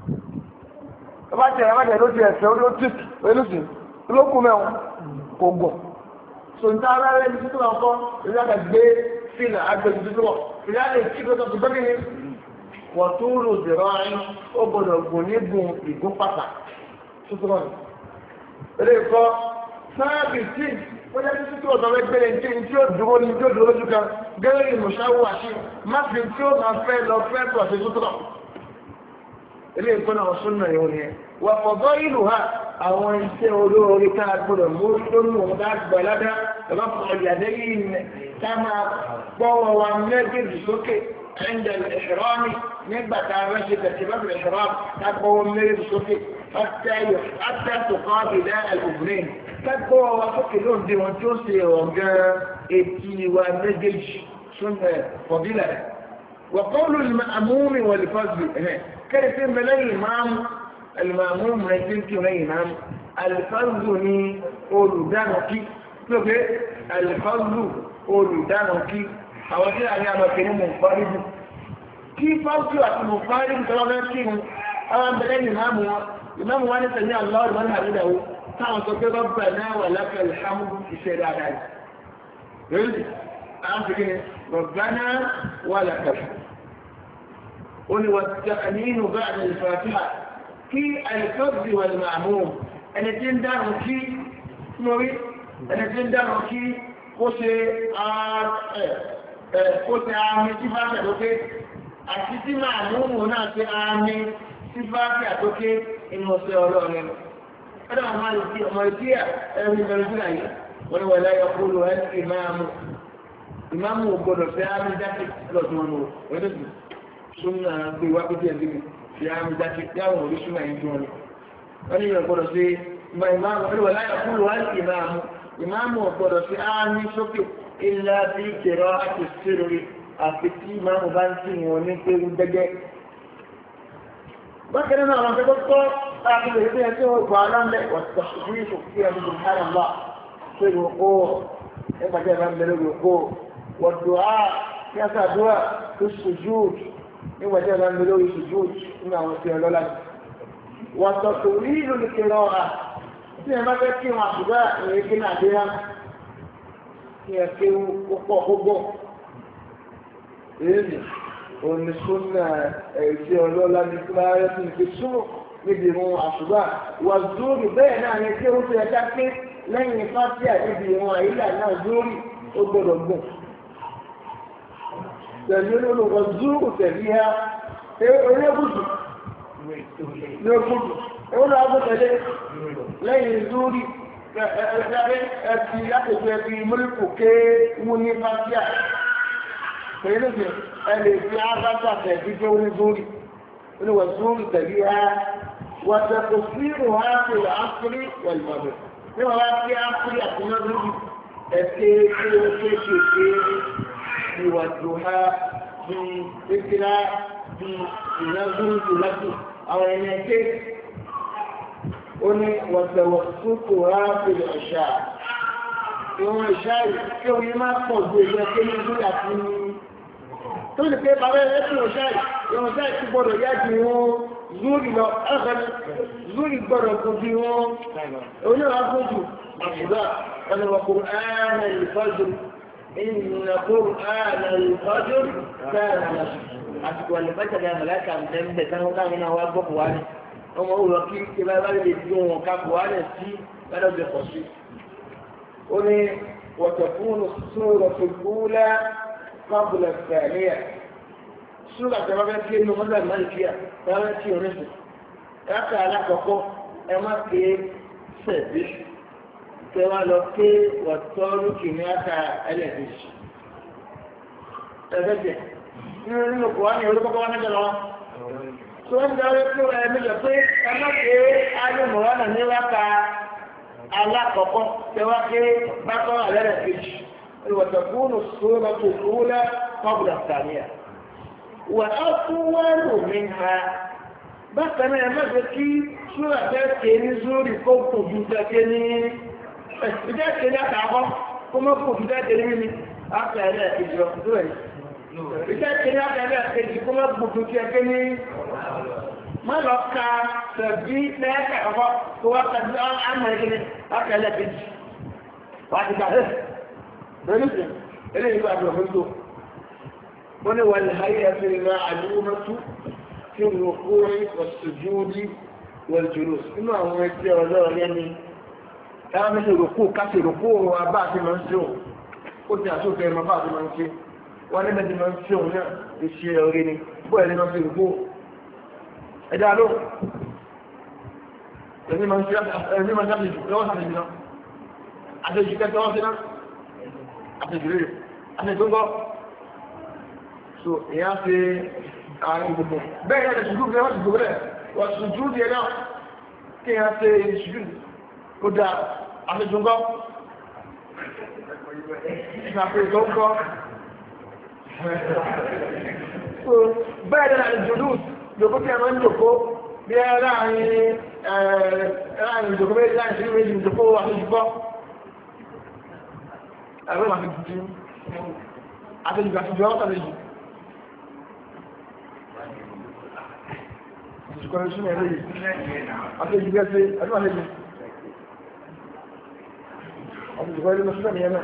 S1: ọba tẹ̀ ẹ̀rọ tẹ̀ ló ti ẹ̀sẹ̀ ó ló tí olùsìn olókùn mẹ́wọ̀n kò gùn so ní táwọn ará ẹni sútúrọ̀ ọkọ́ ìlú àgbà gbé fílà agbègbè sútúrọ̀ ìlú àgbà tí ó tó gbé ní wọ̀túrù dìrọ̀ ẹ̀ ó gbọdọ̀ gùn ní gùn ìgún pàtà sútúrọ̀ ni eléyìí sáàbì tí wọ́n yẹ́ títí tí ọ̀dọ́ ẹgbẹ́rẹ́ tí tí ó dúró ní tí ó dúró lójú kan gẹ́rẹ́ ìmọ̀ṣáwó àṣì má fi tí ó máa fẹ́ lọ fẹ́ tó àṣẹ tó tọ̀ eléyìí kọ́ náà sún náà yóò ní ẹ wà fọ̀gọ́ ìlú ha àwọn iṣẹ́ olóore ká gbọdọ̀ mú lónìí òun dá gbọ́ ládá ẹ̀bá fọ ìyàdé yìí ká máa gbọ́wọ́ wa méjèèjì sókè عند الإحرام نبت على ترتيبات الإحرام تبقوا من سوكي حتى حتى تقابل الأذنين تبقوا وفق لون دي وانتوسي وجاء اتي ونجج سنة فضيلة وقول المأموم والفضل كيف من الإمام المأموم نجلتي من الإمام الفضل ني أولو دانوكي الفضل أولو دانوكي àwọn tí a ní àmọ́ kìíní mọ̀ fáríbù kí fáríbù àti mọ̀ fáríbù tọ́lọ́ fẹ́ kí wọn àwọn abẹ́lẹ́ ní ìmáàmù wọn ìmáàmù wọn ní sẹ́ni aláwọ̀ ìwọ́n ní àrídàwó táwọn sọ pé rọ́bà náà wà lápẹ̀ ìhámùdù iṣẹ́ dáadáa yìí lórí àwọn fi kíni rọ́bà náà wà lápẹ̀ ó ní wọ́n ti ní inú bá àmì ìfàtíhà kí àìsọ́bì wà ní màmú ẹni tí ń dáhùn kí mórí ẹni tí ń dáhùn kí kó ṣe kó ṣe àmì tí bá fẹ̀ lókè àti tí máa múmù náà ṣe àmì tí bá fẹ̀ lókè inú ọ̀sẹ̀ ọlọ́run ẹ̀rọ ọmọ ìdí ọmọ ìdí ẹ̀rọ ìbẹ̀rẹ̀ sí àyè wọ́n ni wọ́n láyọ̀ kúrò ẹ̀ ìmáàmù ìmáàmù gbọdọ̀ fẹ́ àmì jáde lọ́dún ọ̀nà ọ̀dọ́dún súnmọ́ gbé wá pé díẹ̀ díẹ̀ fi àmì jáde yàwọn orí súnmọ́ yìí dún ọ̀nà wọ́n ni ìyẹn gbọdọ̀ sí ìmáàmù ẹ̀rọ láyọ̀ kúrò ẹ̀ ìmáàmù ìmáàmù gbọdọ̀ sí àmì sókè ilá bí kẹrọ àti sírori àfi tí ìmáàmù bá ń sì wọn ní pẹ̀lú gẹ́gẹ́. bákan náà àwọn akẹ́kọ̀ọ́ kọ́ láti lè rí ẹjọ́ ọgbà aláǹdẹ̀ wọ̀tí ní ìṣòkè ẹni tó hàn án pé òkú ẹgbà jẹ́ ìbá ń bẹ̀rẹ̀ òkú wọ̀dọ̀ á ní àṣàdúrà tó ṣojú nígbà jẹ́ ìbá ń bẹ̀rẹ̀ ṣojú nínú àwọn tí ọlọ́lá wọ̀tọ̀ tó rí ìlú ní kẹrọ à tí ẹ bá fẹ́ kí wọn àṣùgbà ìrèké náà dé hàn kí ẹ kéwú púpọ̀ púpọ̀ èyí òní súnà ẹ̀jẹ̀ ọlọ́lá ní kíláyé tó ń fi súnmọ́ níbi ìrun àṣùbà wà zúrì bẹ́ẹ̀ náà ní kéwú tó yẹ ká ké lẹ́yìn fásíà níbi ìrun àyílà náà zúrì ó gbọdọ̀ gùn. Tẹ̀lé olùkọ́ zúrù tẹ̀lé ha orí ẹ̀bùsù ní òkúdù ẹ̀wọ́n náà bó tẹ̀lé lẹ́yìn zúrí ẹ̀ẹ́dẹ́gbẹ́ ẹ̀fì látẹ̀kọ́ ẹ̀fì múlùkù ké mú ní fásíà pẹ̀lú ìgbẹ̀ ẹ̀lẹ́ fi ágbàtà tẹ̀bí tó ní zúrí ní wà zúrí tẹ̀lé ha wà tẹ̀kọ̀ sírù ha fi áfírí wẹ̀lmọ̀bẹ̀ ní wọ́n wá sí áfírí àti mọ́lùkù ẹ̀kẹ́ tó kéèkéé ìwà dùhà bí ìkìlá bí ìnáwó ìlàtù àwọn ẹni ẹ̀kẹ́ ó ní wọ̀tẹ̀wọ̀ súnkù ráfìlì ọ̀ṣà ìwọ̀n ìṣá kí omi máa pọ̀ ju ìlú ẹ̀kẹ́ ní ìlú àti tó lè pé bàbá ẹ̀kẹ́ ọ̀ṣà ìwọ̀n ìṣá ti gbọ́dọ̀ yá ju wọn zúrì lọ ẹ̀kọ́ni zúrì gbọ́dọ̀ kò ju wọn oníwà gbójú àbúrà ọ̀nà وقرآن الفجر إن قرآن الفجر كان àsìkò àlùfáàjà ní àmàlàkà àmì tán wọn káwọn náà wá gbọ́ buhari ọmọ òwúrọ̀ kí kí bá bá lè dùn wọn ká buhari sí lọ́dọ̀ pọ̀ sí. ó ní wọ̀tẹ̀fúnù sóòrò fìkúlá kábùlà sàníyà sóòrò àti ẹ̀rọ kí ẹnu mọ́tà mọ́lìkíyà ẹ̀rọ tí ò ní sùn. káàkiri alákọ̀ọ́kọ́ ẹ má ké sẹ̀bí kẹ wá lọ ké wọ̀tọ́rù kìnìún ẹlẹ́dẹ̀ẹ́sì. ẹ̀fẹ́ nínú kò wá ní orí kọ́kọ́ wá mẹ́jọ lọ. tó ń darí pé ẹ méjọ pé ẹ má ké ayémọ̀ránà ní wákà alákọ̀ọ́kọ́ tẹ wá ké bákọ́ àlẹ́rẹ̀ kejì ìwọ̀tẹ̀kùnù sóòrò tó kúlẹ̀ kọ́bùdà sàníyà. wà á fún wẹ́rù mi ha bákan náà ẹ má jẹ́ kí súrà fẹ́ ké ní zúrì kó kò ju tẹ́ké ní ìjẹ́ ké ní àkàkọ́ kó má kò ju tẹ́ké ní mímí àkà ẹ̀rẹ́ kejì lọ sí rẹ̀ ìjẹ́ ké ní àkà ẹ̀rẹ́ kejì kó má gbùdù tẹ́ké ní má lọ ka tẹ̀bí lẹ́ẹ̀kà kọ́kọ́ kó wá ka bí àmọ́ ẹ̀kẹ́ àkà ẹ̀rẹ́ kejì wà á ti gbà ẹ̀ lórí ìsìn eléyìí bá àgbà fún tó wọ́n ní wà ní ayé ẹ̀fẹ́ ìrìn àdúgbò في الركوع والسجود والجلوس inú àwọn ẹgbẹ́ ọlọ́ọ̀rẹ́ ni ẹwà mẹ́sẹ̀ rùkú káṣẹ̀ rùkú òun àbá àti máa ń ṣe òun ó ti àṣófẹ́ ẹmọ bá àti máa ń ṣe wọ́n ní mẹ́sẹ̀ máa ń ṣe òun náà ti ṣe ọ̀rẹ́ ni bó ẹ̀lẹ́ máa ń ṣe rùkú ẹ̀dá ló ẹ̀mí máa ń ṣe ẹ̀mí máa ń ṣe lọ́wọ́ sàtẹ̀jù náà àtẹ̀jù kẹta wọ́n sí náà àtẹ̀jù rẹ̀ àtẹ̀jù gbọ́ so ìyá ṣe ààrin gbogbo bẹ́ẹ̀ yẹ́ ṣùgbọ́n bí wọ́n ti gbogbo rẹ̀ wọ́n ṣùgbọ́n díẹ̀ náà kí a ṣe ṣùgbọ́n kó dá àṣẹjùngọ́ ìṣàfihàngọ́ bẹ́ẹ̀ dẹ̀ ìjòdú lòkó tí a máa ń jòkó bí ẹ láàrin ìjòkó méjì láàrin sí méjì ìjòkó àṣẹjùngọ́ ẹ̀rọ àṣẹjù àṣẹjù àṣẹjù ìṣùkọ̀rọ̀ ìṣúná ẹ̀rọ yìí àti ìgbẹ́sẹ̀ ẹ̀rọ àlejò àti ìṣùkọ̀rọ̀ ìṣúná ìṣúná ìyẹn náà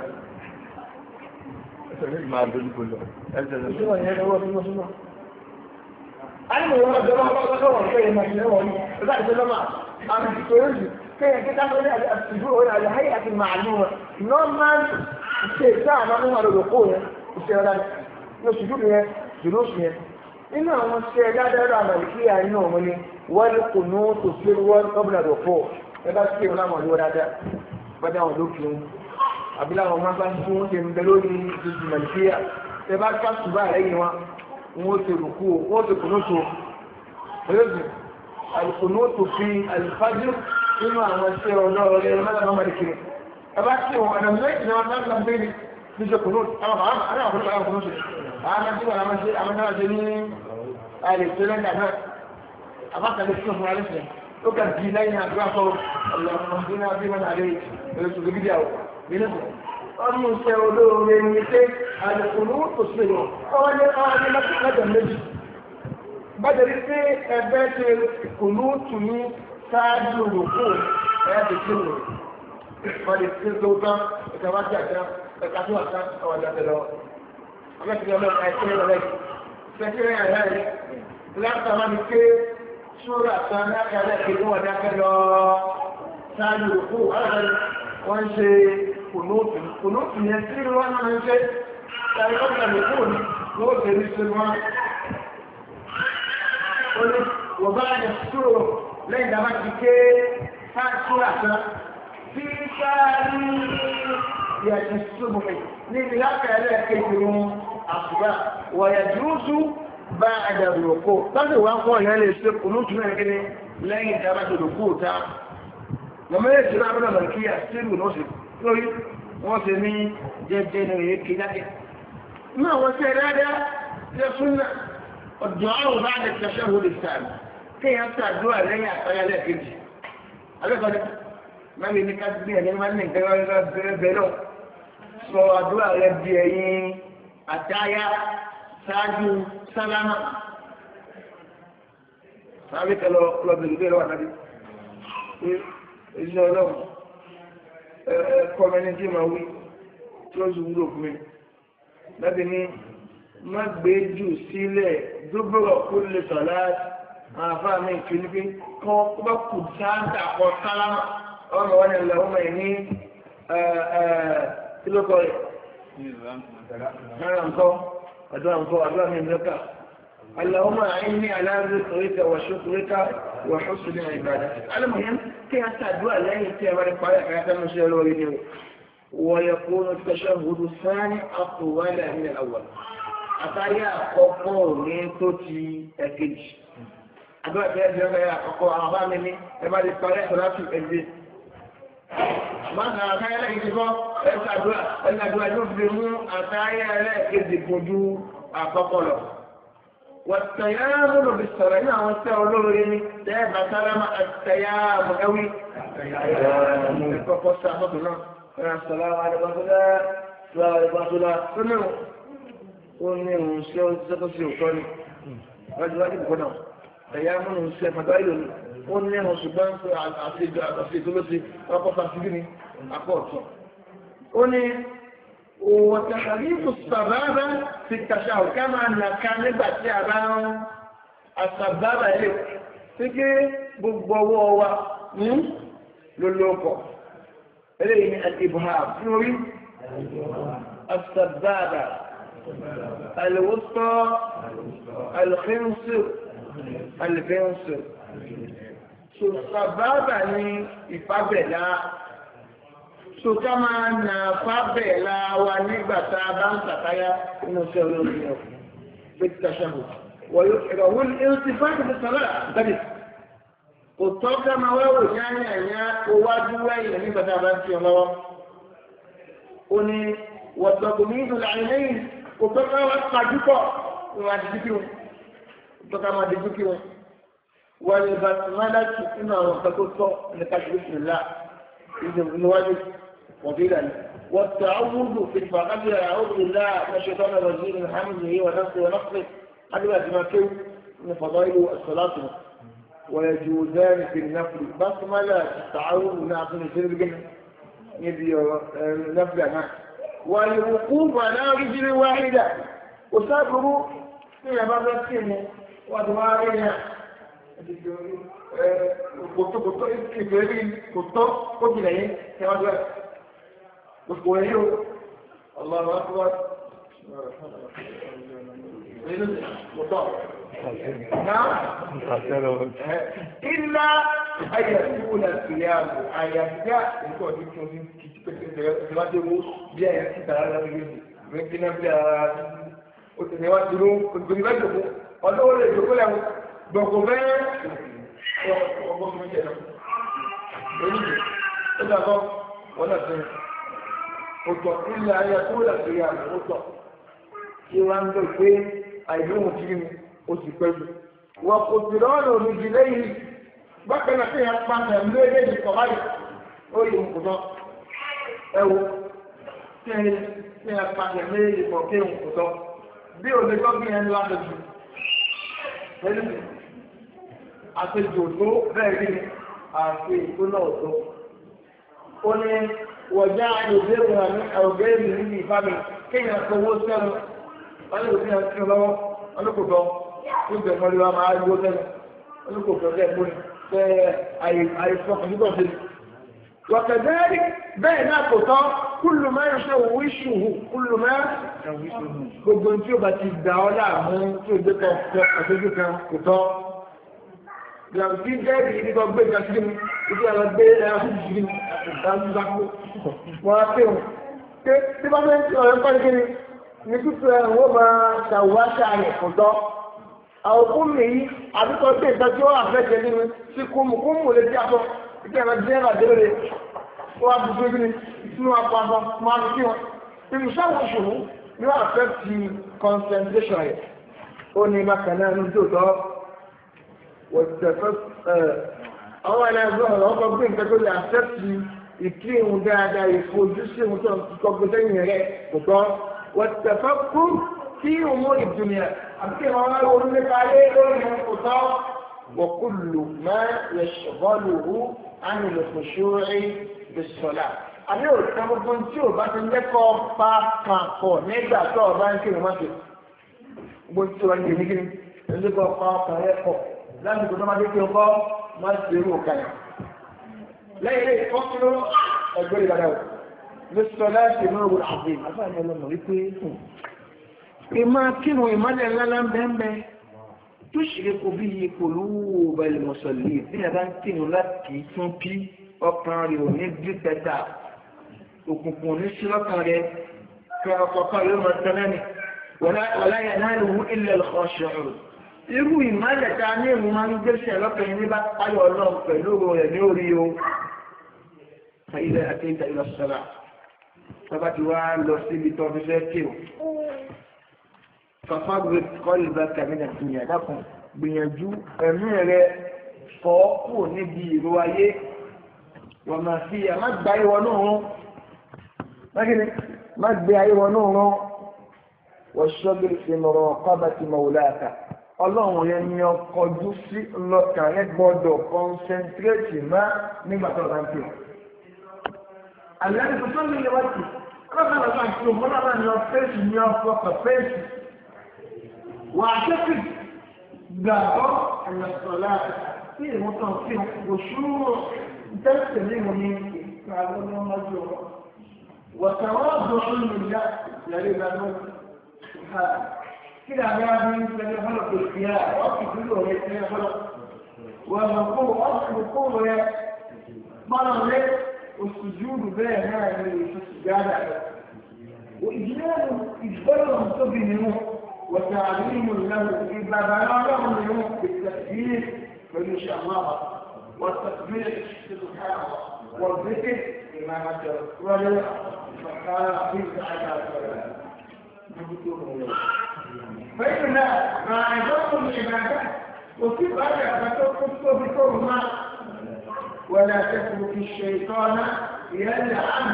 S1: ẹ̀sẹ̀ máa dojú kò lọ ẹ̀sẹ̀ ìṣúná ìyẹn náà wọ́n tó súnmọ́. a ní ìwọ̀n ọjọ́ wọn bá kọ́kọ́ wọn kéèyàn máa ṣe wọ́n ní ẹ̀dá ìṣẹ́ lọ́mà àti ìṣòro yìí kéèyàn kí káfíńsì àti ìṣòro orí àyè háyè àti màálù wọn nọ́ọ̀mà ṣe ìṣáà máa ń wà lórí òkú yẹn ìṣẹ́ nínú àwọn ṣe dáadáa àmàlìkíyà inú òun ni wọ́n kò ní ó tó fi wọ́n kọ́bùnà rẹ̀ fọ́ ẹ bá ṣe ìwọ̀n àwọn olówó dáadáa gbádá àwọn olókè wọn àbí láwọn máa bá ń fún oúnjẹ ń bẹ lórí ìdíjú màlìkíyà ẹ bá ká ṣùgbọ́n àlẹ́yìn wọn wọn ó ti rùkú wọn ó ti kùnú tó olóògùn àlùkùnú tó fi àlùfájú nínú àwọn ṣe ọlọ́ọ̀rẹ́ mẹ́ta màlìkíyà ẹ bá ṣe wọn ọ̀nà méjì náà máa ń gbà gbé ní níṣẹ́ kùnú àwọn àwọn àwọn kùnú ṣe àwọn tí wọ́n máa ṣe àwọn náà ṣe ní ààrẹ ìṣẹ́lẹ́ndà náà àbákalẹ̀ tí ó fún alẹ́sẹ̀ ó kà jí lẹ́yìn àdúrà sọ ọ̀lọ́mọdé náà bí wọ́n àlẹ́ ìrẹsùn gidi àwọ̀ nínú ọdún iṣẹ́ olóore ní pé àlùkùnú tó ṣe lọ ọwọ́ ní ọwọ́ ní lọ́jọ́ méjì bájẹ̀rí pé ẹgbẹ́ ṣe kùnú tù ní sáájú òkú ẹ̀ẹ́dì tí ó wọ́n lè ṣe tó tán ìkàwájú àjá ẹ̀ka tó àjá ọwọ́ àjá lọ ọlọ́pìnrin ọlọ́pìnrin àìsílẹ̀ ọlọ́pìnrin ṣẹ́kẹ́rẹ́ àyà rẹ̀ láta máa ní pé ṣúra tán lákàrẹ́ ìlú wọn dákẹ́ lọ sáájú òkú aláàrẹ̀ wọ́n ṣe kùnúùtù kùnúùtù yẹn tí wọ́n máa ń ṣe tàbí ọ̀pìnrin òkú ní ó ṣe rí sí wọn وبعد السورة لين ما تكي سورة في ثاني يعني الصبح لذلك لا كيفون أصبح ويجوز بعد الركوع بس هو أقول هل يستيقظ نوتنا كده لين ما الركوع تا لما يجي نعمل ملكية سير ونوصل لو وصلني جدنا كده ما هو سيرادة يصلنا الدعاء بعد التشهد الثاني كي يبتع الدعاء لن يحتاج لا كنجي هذا قال ما بين كاتبين يعني ما من كلام بيلو سو الدعاء يبدي أتايا ساجو سلام سابق لو لو بيلو أنا دي إذا لو كومينتي ما هو تلوز ولوك من لكن má gbé jù sílẹ̀ dúbọ̀rọ̀ kó lè sọ̀lá àfáà mi kìíní pé kọ́ kó bá kù sáńtà kọ́ sálámà ọmọ wọn ni lọ́wọ́ mọ̀ ní kílókọ̀ rẹ̀ náírà ńkọ́ àdúrà ńkọ́ àdúrà mi lọ́kà اللهم أعني على ذكرك وشكرك وحسن عبادتك المهم كيف تدعو الله يتبارك عليك حتى نشير الوالدين ويكون التشهد الثاني أطول من الأول àtàyà àkọ́kọ́ ní tó ti ẹ̀kejì àdúrà tí ẹ̀jẹ̀ ọ̀gá àkọ́kọ́ àwọn bá mi ní ẹ bá lè parí ẹ̀sọ́ láti ẹ̀jẹ̀ máa ń sàrà àtàyà lẹ́yìn tí kọ́ ẹ̀sọ́ àdúrà ẹ̀sọ́ àdúrà yóò fi mú àtàyà ẹlẹ́ẹ̀kejì kojú àkọ́kọ́ lọ. wàtàyà múlò bí sọ̀rọ̀ ní àwọn tẹ́ olóore ní tẹ́ bàtàlámà àtàyà mọ̀gáwí ẹ̀kọ́kọ́ sàmọ́tò náà ó ní òun ṣe ọ́sẹ́kọ́ sí òkọ́ ni wájú wájú kò náà ẹ̀yà mú òun ṣe ẹ̀fàdá ìlú ni ó ní ẹ̀hùn ṣùgbọ́n àti ètò ló ti wákọ́ fásitì ní apọ̀ ọ̀tọ̀ ó ní òwòtàkàrí ìfòsàbábá ti tàṣà òkà máa nà ká nígbà tí a bá ń àṣàbábà ilé tí kí gbogbo ọwọ́ wa ní lólókọ̀ eléyìí ní àti ìbùhà fún orí àṣàbábà الوسطى الخنصر الخنصر sọ̀sàbábà ní ìfábẹ̀lá ṣùgbọ́n máa nà fábẹ̀lá wa nígbà tá a bá ń tàtáyá nínú iṣẹ́ olóòrùn yẹn pé ti tàṣàbò wọ̀nyí ìrọ̀wọ́n ní ẹ̀rọ ti fáìlì ti sọ̀rọ̀ àgbàdì kò tọ́ ká máa wá wò yáyà ẹ̀yà owájú wẹ̀yìn nígbà tá a bá ń fi ọ lọ́wọ́ ó ní wọ̀tọ̀kùnrin ìdùnnú àìlẹ́yìn kò tọ́ ká wá pàjú pọ̀ ìwà àdìjú kí wọn kò tọ́ ká máa dìjú kí wọn wọ́n lè bá tìmọ́láṣì nínú àwọn ọ̀sán tó tọ́ ní kájú ìsìnlá níwájú wọ́n fi dàní. wọ́n tẹ àwùjọ fìfà kábíyà àwùjọ ìlà mẹ́ṣẹ́ tọ́lá rọ̀jì ní hàmìlì yìí wọ́n náà wọ́n náà pè kábíyà tí máa kéwù ní fọ̀dọ́ ìlú ọ̀sọ̀látù wọ́n yẹ ju dẹ́rìn fi nàfìlì bá tìmọ́lá tààwùjọ náà fún ìṣẹ́lẹ̀ gẹ́gẹ́ níbi nàfìlà náà. wọ́n lè wò kú bàdá ríjìrì wáhídà kò sábúrú ní ìyàbá bẹ́ẹ̀ sí mu wọ́n ti wá rí yẹn kòtò kòtò ìgbèrí kòtò ó jìnà yìí tí wọ́n gbẹ́ gbogbo ẹ̀yí o ọlọ́run akọ́wà nínú kòtò náà ilá ayẹ̀kúnlá ìyàwó àyàjá nǹkan ọdún tí ó ní kìí pẹ̀lú ìwádìí bí ẹ̀yà sí tààrà lórí rẹ̀ bí náà bí ara ó ti wá dúró ògbèrè bá jòkó ọdún ó lè jòkó lẹ́wọ̀n gbogbo bẹ́ẹ̀ ọgbọ́n tó ń jẹ lọ. Oníjì, ó dàgbọ́, wọ́n náà tẹ́ ó tọ̀ ilẹ̀ ayé tó wọ́n láti rí àmì ó tọ̀. Kí wọ́n ń lò pé àìlóhùn kiri ni ó sì pẹ́ jù. Wọ́n kò sì rọ́ọ̀nù òmìnir lẹ́yìn bákan náà kéèyàn pa ẹ̀mí méjèèjì kọ̀ báyìí ó yẹ kò tọ́. Ẹ wo kéèyàn pa ẹ̀mí méjèèjì kọ̀ kéèyàn kò tọ́. Bí òde gbọ́ bí ẹni láti jù. Pẹ̀lú àtẹjò tó bẹ́ẹ̀ rí àti ìpínlẹ̀ ọ̀tọ́. Ó ní wọ̀já àyòdé ìwọ̀n ní ọ̀gẹ́ ìlú ní ìfàmì kéèyàn tó owó sẹ́nu wọ́n lè fi hàn sí lọ́wọ́ ọlọ́kùtọ̀ tó bẹ̀ mọ́lé wa máa yíwó sẹ́nu ọlọ́kùtọ̀ bẹ́ẹ̀ mú ní bẹ́ẹ̀ àìsàn nígbà sí. Wọ̀kẹ̀dẹ́rì bẹ́ẹ̀ náà kò tọ́ kúlù mẹ́rin ṣe òwú ìṣùhù kúlù mẹ́rin gbogbo tí ó bá ti gbà ọ́ láàmú tí ó gbé kan àtẹ́jú kan kò tọ́. ìlànà tí jẹ́ẹ̀dì yìí nígbà gbé ìgbàsí mi ìdí àwọn gbé ẹ̀rọ sí ìdí mi ìdánilá wọn á pè wọn. pé tí wọ́n fẹ́ ti ọ̀rẹ́ pàdé kíni ní tútù ẹ̀ wọ́n máa ṣàwáṣà rẹ̀ kò tọ́. àwọn kúmù yìí àbíkọ́ pé ìtọ́jú àfẹ́jẹ́ nínú sí kúmù kúmù lè dí àtọ́ ìdí àwọn jẹ́ẹ̀rà délé wọ́n á dùdú kíni ìsinú apá àbọ̀ máa ń kí wọn. ìmùsáwọ̀ ṣòwò ni wọ́n àfẹ́ ti concentration rẹ̀ ó ní bákan náà ní tòótọ́ wọ́n àwọn ẹlẹ́gbẹ́ ọ̀rọ̀ ọkọ̀ gbé nǹkan tó lè àfẹ́tì ìkí ìhun dáadáa ìfojú sí ìhun tó ń tọ́gbé sẹ́yìn rẹ̀ kò tọ́ wọ́n tẹ̀fẹ́ kú sí ìhun ìdùnnìyà àti ìhun ọ̀rọ̀ orí nípa ayé lórí ìhun kò tọ́ wọ́n kú lù mọ́ ìṣọ̀bọ́lù hù ánìlò kò ṣórí bìsọ̀lá àbí òrùka gbogbo tí ò bá ti lẹ́kọ̀ọ́ pàápàá nígbà tó ọba ń kírun má ṣe gbogbo tí ò bá ń kírun ní kíni lẹ́kọ̀ọ́ pàápàá lẹ́kọ̀ọ́ láti kò tó máa dé kí ọkọ́ máa ṣe irú ọ̀ka yẹn. lẹ́yìn lè kọ́ kí ló ẹgbẹ́ ìbàdàn o ló sọ láti inú òwúrọ̀ àbí àfáàní ọlọ́mọ wípé ìmọ̀ kírun ìmọ̀lẹ̀ ńláńlá ń bẹ́ẹ̀ bẹ́ẹ̀ tó ṣe kó bí ipò lówó balẹ̀ mọ̀sọ̀lì bí ẹ bá ń kírun láti tún kí ọkàn rẹ̀ ò ní bí pẹ́tà òkùnkùn ní sí lọ́kàn rẹ̀ kí ọkọ̀ kan yóò máa tẹ́lẹ̀ ní wọláyà náà ló wú ilẹ̀ lọ́kọ̀ ṣọ̀rọ̀. irú ìmọ̀lẹ̀ ta ní èmi máa ń gbéṣẹ́ lọ́kàn ní bá páyọ̀ ọlọ́run pẹ̀lú rẹ̀ ní orí o. ilẹ̀ àti ìta ìlọ sọ̀rọ̀ tọ́ba ti wá lọ síbi tó fi fẹ́ kí o. fàfàgbé kọ́lì bá kàmínà tìyàn dákun gbìyànjú ẹ̀mí rẹ̀ fọ́ kù níbi ìró ayé wọ́n máa fi ẹ̀ má gba ìwọ náà rán mákìní má gbé ayé wọn náà rán wọ́n ṣọ́gbìn ìmọ̀ràn ọ̀kọ́bà ti mọ̀ wòlá àkà ọlọ́run yẹn ni ọkọ̀jú sí lọ́kàn rẹ̀ gbọ́dọ̀ kọ́nsẹ̀ntrétì má nígbà tó bá ń pè ọ́. àlẹ́ ní tuntun ní ilé wá sí ọlọ́run náà bá ń pè ọ́ mọ́nà náà ní ọ fèsì ní ọkọ̀ kọ̀ fèsì wà á ṣẹ́kì gbàgbọ́ ẹ̀yọ̀sọ̀lá sí ìmúntàn sí òṣùwò tẹ́sítẹ̀lé wọn ní ìgbàgbọ́ ní ọmọdé ọ̀rọ̀ wọ̀tàwọ́dọ̀ olùyà lẹ́rẹ́ ìlànà kí ni àmì àmì ìṣẹ̀lẹ̀ fọlọ̀ kò sí à ọ̀sùn dúró rẹ̀ ṣẹlẹ̀ fọlọ̀ wọ́n lọ kó ọ̀sùn kó rẹ̀ mọ́nà rẹ̀ oṣù júùdù bẹ́ẹ̀ náà ní oṣù gáàdà rẹ̀ ìdílé ìgbọ́dọ̀ tóbi nínú wọ̀tà àdúgbò ìlànà ìgbàgbà ọlọ́run nínú ìtẹ̀síyè pẹ̀lú ṣàmúhà والتكبير سبحانه والذكر إمامة الرجل فقال في ساعة فإن ما عندكم العبادات وفي بعد فتوقفوا بكرما ولا تترك الشيطان يلعب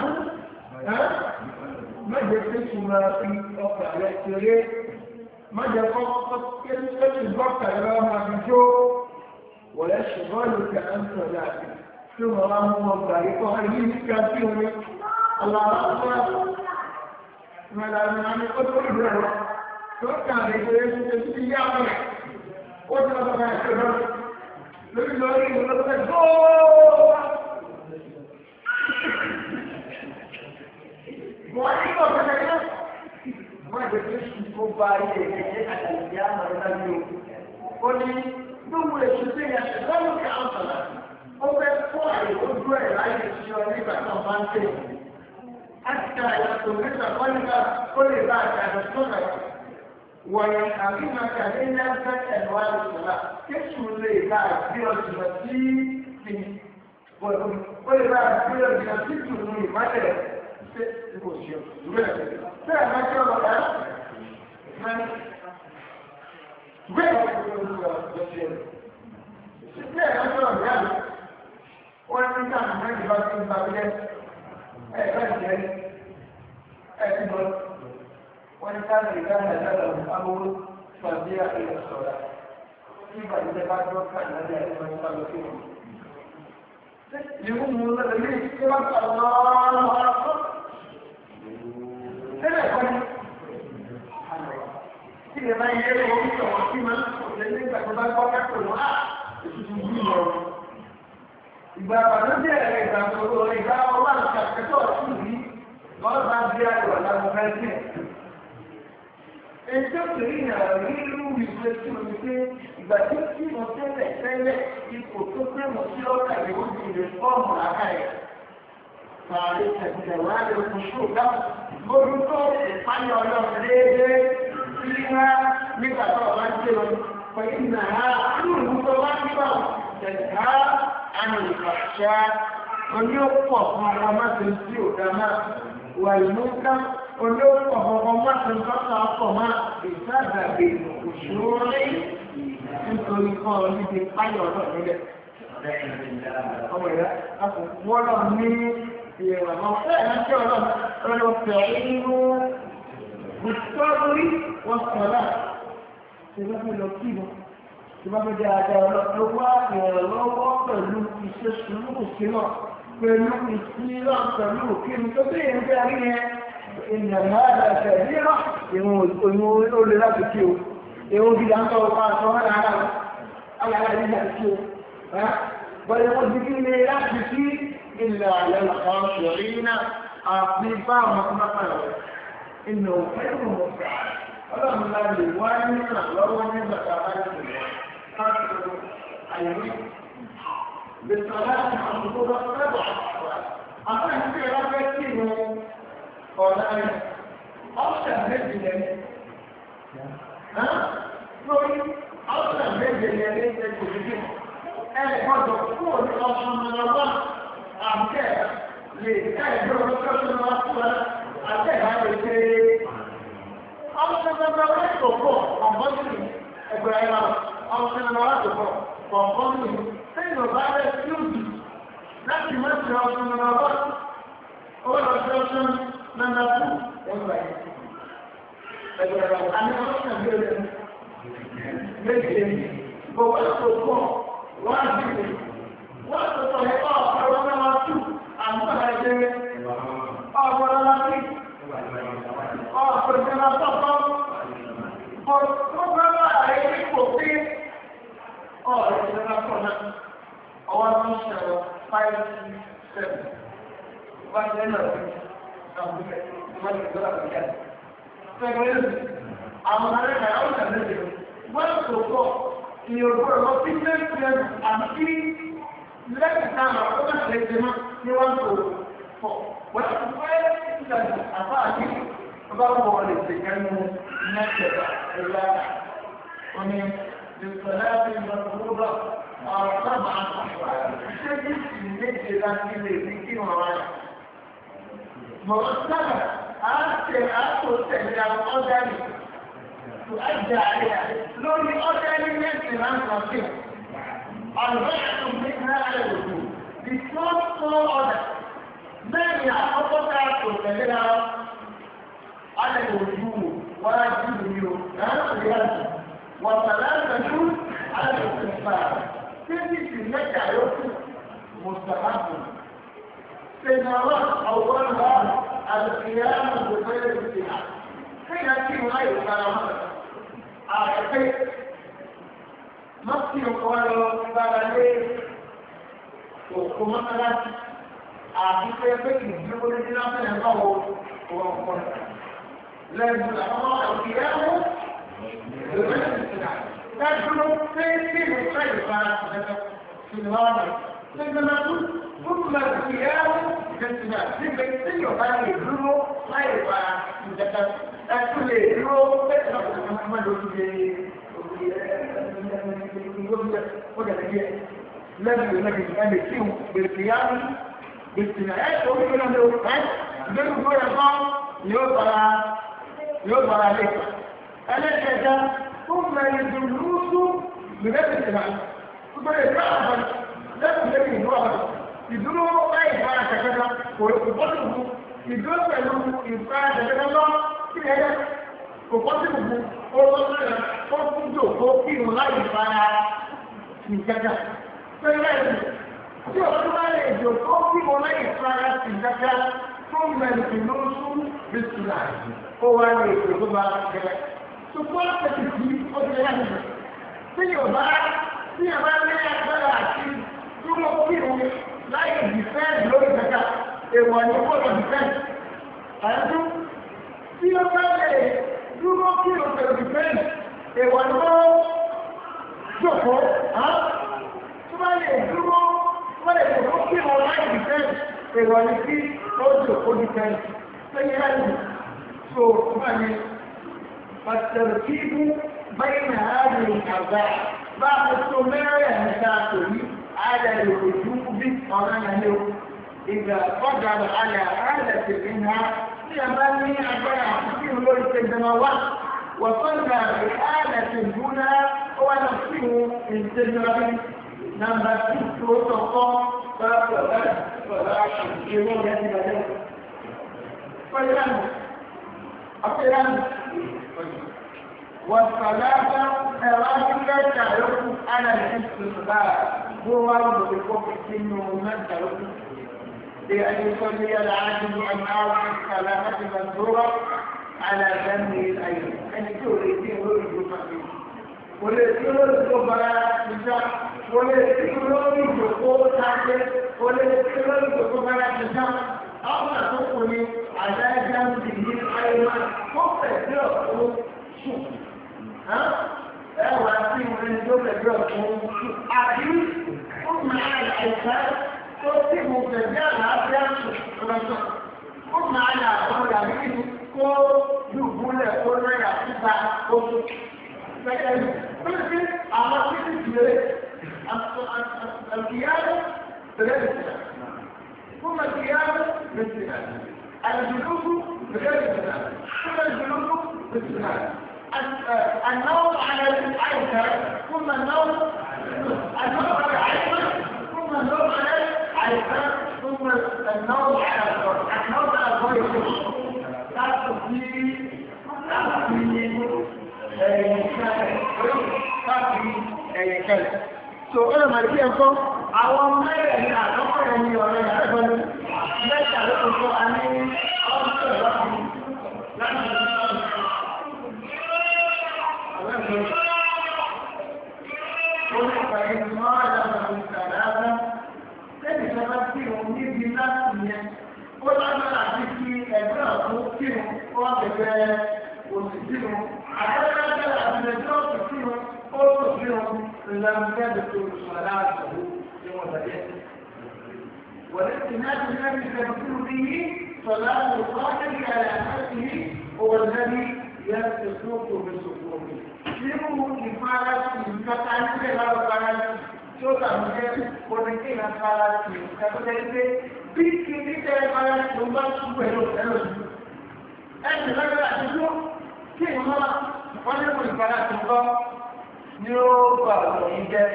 S1: ما جبتش ما في أقع يكتري ما جبتش كلمة البقى لما بجو ولا شغالك أنت ذاك ثم اللهم بارك عليك كافيون الله أكبر ما لا نعمل قد قلنا فكان يقول لك يا أخي وجد ما يكبر لكن لا يقول لك وأيضا كذلك ما جبتش كوباية على الجامعة النبي قل gbogbo èsùté yẹn lọ́wọ́ kí á sọ̀rọ̀ ó fẹ́ fọ́ àyè ojú ẹ̀ láyé ìṣọ́ nígbà tó bá ń tẹ̀. láti ta ìyàtọ̀ nígbà kọ́níkà kó lè bá àtàkùn sọ̀rọ̀ wọ̀nyẹn àfihàn kàdé ní ẹgbẹ́ ẹ̀rọ àlùsọ̀rọ̀ kéṣù lè bá àbí ọ̀sùn sí ti ó lè bá àbí ọ̀sùn sí tù ní ìmọ̀lẹ̀ ṣé kò ṣe òṣùwẹ̀ bẹ́ẹ̀ máa jẹ́ ọ̀rọ̀ bẹ́ẹ̀ ni wọ́n ti lọ sí ọ̀sẹ̀ bẹ́ẹ̀ lọ́sọ̀ ọ̀gá mi wọ́n ní ká àmì ìbá tí ń bá bílẹ̀ ẹ̀ bá jẹ́ ẹ̀ ti lọ wọ́n ní ká lè dá ẹ̀dá lọ amúrú tàbí àìyọ̀ sọ̀rọ̀ tí ìbàdílẹ̀ bá gbọ́ ká ìlànà ẹ̀ máa ń bá lọ sí wọn. ìlú mú lọ́dọ̀ ní ìṣẹ́ wá kà lọ́wọ́ sílẹ̀ kọ́ni tí ìyẹn máa ń yẹ lọ́wọ́ ní ọ̀wọ́ tí máa ń sọ̀rọ̀ lẹ́yìn ìgbà tó bá gbọ́ kẹ́kọ̀ọ́ lọ́wọ́ á ètùtù yìí lọ. ìgbà àbànújẹ́ rẹ̀ ìgbà tó lọ ìgbà ọwọ́ àti àkẹ́kọ̀ọ́ sí yìí lọ́wọ́ bá bí ayọ̀ làwọn fẹ́ sí. ètò tó kéré náà rí irú ìgbé tí mo ní pé ìgbà tó kí mo tẹ́lẹ̀ tẹ́lẹ̀ ipò tó pé mo sí ọ̀kà ìwé ìrè fọ́ọ̀mù àká ẹ̀. Fàálì tẹ̀sílẹ̀ wá lè kó ṣó dáhùn. Mo dún tó ìpáyọ̀ ọlọ́run déédéé sí wá nígbà tó ọ̀bá ń ṣe wọn. Pẹ̀lú ìnáà nínú ìwúso wá nígbà tẹ̀síká àmì ìfàṣà oní ó pọ̀ fún ọmọ máṣe tí ò dá máa wà ìlú ká oní ó pọ̀ fún ọmọ máṣe ń tọ́ka ọkọ̀ máa ìsáàdàgbé òṣòro lẹ́yìn nítorí kan níbi páyọ̀ ọ̀dọ̀ nílẹ̀. Ọmọ ìyá wọ́n lọ ní ìrànlọ́ fẹ́ẹ̀ rántí ọlọ́run ọlọ́ fẹ́ inú bùsọ́rí wọ́n sọ̀rọ̀ ṣe bá fẹ́ lọ kí wọn ṣe bá fẹ́ jẹ́ àjà ọlọ́run wá ìrànlọ́wọ́ pẹ̀lú iṣẹ́ sùúrù sílọ̀ pẹ̀lú ìsílọ̀ pẹ̀lú òkèèrè tó bí ìrìn jẹ́ rí yẹn ìrìnàmọ́ àdàṣẹ̀ nílọ̀ ìwọ̀n olè láti kí o ìwọ̀n bí i àńtọ́ ọ̀pá àṣọ wọn lára alára ní láti kí o bọ́lẹ̀ wọ́n ti kí ní láti kí ilẹ̀ àlẹ́ lọ́kàn ṣọ̀rí náà àfi bá àwọn ọmọkùnrin rẹ̀ inú òfin mọ̀ ọlọ́run la lè wá ní ìrànlọ́wọ́ nígbà tá a bá ti wọ̀ káàkiri àyẹ̀wò بصلاة الظهر سبع أخذ في ركعتين قال أصلا مثل ها نقول أصلا مثل الذي تجد أنا برضه أقول أصلا من الله أمكان لكي يركز الرسول أتى هذا الشيء أصلا من الله تقول أمبارح إبراهيم أصلا من الله تقول أمبارح sẹ́yìn ọ̀bá rẹ̀ tí ó jù láti má ṣe ọdún nọ́mbà wá ó lọ sí ọdún nọ́mbà tù ẹgbà yìí ẹgbẹ̀rẹ̀ àmì ọ̀sán bẹ̀rẹ̀ méje gbogbo ẹ̀kọ́ pọ̀ wọ́n á dìbò wọ́n á sọ̀tọ̀ ẹ̀kọ́ ọ̀pọ̀lọpọ̀ nọ́mbà tù àmúta ẹ̀jẹ̀ ọ̀pọ̀lọpọ̀ nọ́mbà tì ọ̀pọ̀lọpọ̀ nọ́mbà tọ̀tọ̀ ọ̀pọ̀lọpọ̀ ààrẹ ipò pé ọ̀rẹ́ nọ́mbà tọ̀ náà. Our mission five seven. One day no. Some one is going to get. Second, I'm not a house and living. One so far, in your work, business and see, let the time of other places you want to for. What is why is that about you? About what is the kind of nature of the للصلاة المفروضة طبعا شيء يجب أن يكون معنا مرتبة أكثر أكثر تجربة أدري تؤدى عليها لو أدري يمكن أن تصير الرأس منها على الوجود بصوت صوت من يعرفك تجربة على الوجود واجب يوم وثلاثة على الاستغفار تجد في مكة يوسف مستحب سنوات أولها القيام بغير الاجتهاد حين يكون غير كلامات أعرفت نفسي قالوا قال لي وكما قالت أعرفت يقول لي لا تنهوا وقال لازم القيام تدخل في الخير في الغابة عندما ثم القيام بالسماء في بيتي وقال يدخل خير في تدخل يدخل تدخل محمد لم يمكن أن يكون بالقيام بالسماء ويقول له ذلك هو يقام يوضع يوضع عليك ألا ثم يدلوس بنفس الإمام ثم يتعرف نفس الذي يدعوه يدلوه أي فارة كذا ويقبضه يدلوه له إفراد كذا في هذا وقبضه وقبضه وقبضه لا يفعل في كذا فلذلك tí ọdún bá lè jò tó kí mo lẹ́yìn fara sí kẹ́kẹ́ fún mẹ́rin lóṣù bísílà ó wá ní ètò tó bá gẹ́gẹ́. Ṣùgbọ́n àti tí ó ti rẹ̀ nìyẹn. Tí yóò bá tí yóò bá ní agbára àti túmọ̀ kírun láyé dìfẹ́ǹsì lórí kẹta, èèwọ̀ ni ó gbọ́dọ̀ dìfẹ́ǹsì. Àyẹ̀dú tí ó bá lè
S2: dúró kí o pẹ̀lú ìfẹ́ǹsì èèwọ̀ ni wọ́n jòkó tó bá lè dúró wọ́n lè dúró kí o láì ìfẹ́ǹsì èèwọ̀ ni kí ó jòkó ìfẹ́ǹsì tó yẹ láti so wọ́n ni pàtàkì بين هذه الأرباع بعض السماء المسافر على الوجوب قرنه إذا قدر على آلة منها يبني أبنى فيه ليس الدموات وصلنا بآلة دونها ونفسه التجربة نمبر ست وتقوم فلا فلا يقولون يجب ذلك فلان أقران والصلاة أراجل تعرف على الاستقبال هو بكم إنه من تعرف بأن يصلي العاجز عن أرض السلامة منظورة على ذنبه الأيضا أن تريدين ويجب ولكن الكبراء نساء ولكن الجقوط تعجل ولكن الكبراء نساء أما تقولي على ذنبه الأيضا فقط ها هو في من دول الجو عادي ثم على الحساب تصيب مبتدأ هذا ثم على أول عميل كو يقول كل ما يحسب كو فكان بس على كل القيادة بغير ثم القيادة باستثناء الجلوس بغير استثناء ثم الجلوس باستثناء النوم على الأيسر ثم النوم النوم على الأيسر ثم النوم على الأيسر ثم النوم على الأيسر النوم على الأيسر تأتي تأتي so ọ̀rọ̀ màlìkí ẹ̀kọ́ àwọn mẹ́rẹ̀ ní àkọ́kọ́ ẹni ọ̀rẹ́ ẹ̀kọ́ni mẹ́ta ló kọ́ fún a ní ọ́pọ̀ láti láti ó lágbára àti kí ẹgbẹ́ ọ̀tún kírun ó wá bẹ̀rẹ̀ òsì kírun àgbẹ̀rẹ̀ àti ẹgbẹ́ ọ̀tún kírun ó tó kírun ìlànà ìgbẹ́dẹ̀ tó sọ̀rọ̀ àtàwọ̀ tí wọ́n bẹ̀rẹ̀. wọ̀lé tí náà ti náà ti fẹ́ kí ó bí sọ̀rọ̀ àtàwọ̀ ọ̀tẹ́lẹ̀ àlàáfíì òwò lẹ́bí yẹn ti tó kò fi sòkò mi. nínú ìfara sí ìkàtà nílẹ̀ láwọn fara sí tí ó tàbí jẹ́ oníkè náà fara sí ìkàtà bí kí ní tẹ́ bára tó bá túbọ̀ ẹ̀rọ ẹ̀rọ ìlú. ẹ̀sìn lọ́gbẹ́ àti tó kí ìmọ̀ wọ́n ní mú ìfàdà tó kọ́ ní ó bà ọ̀rọ̀ yìí jẹ́.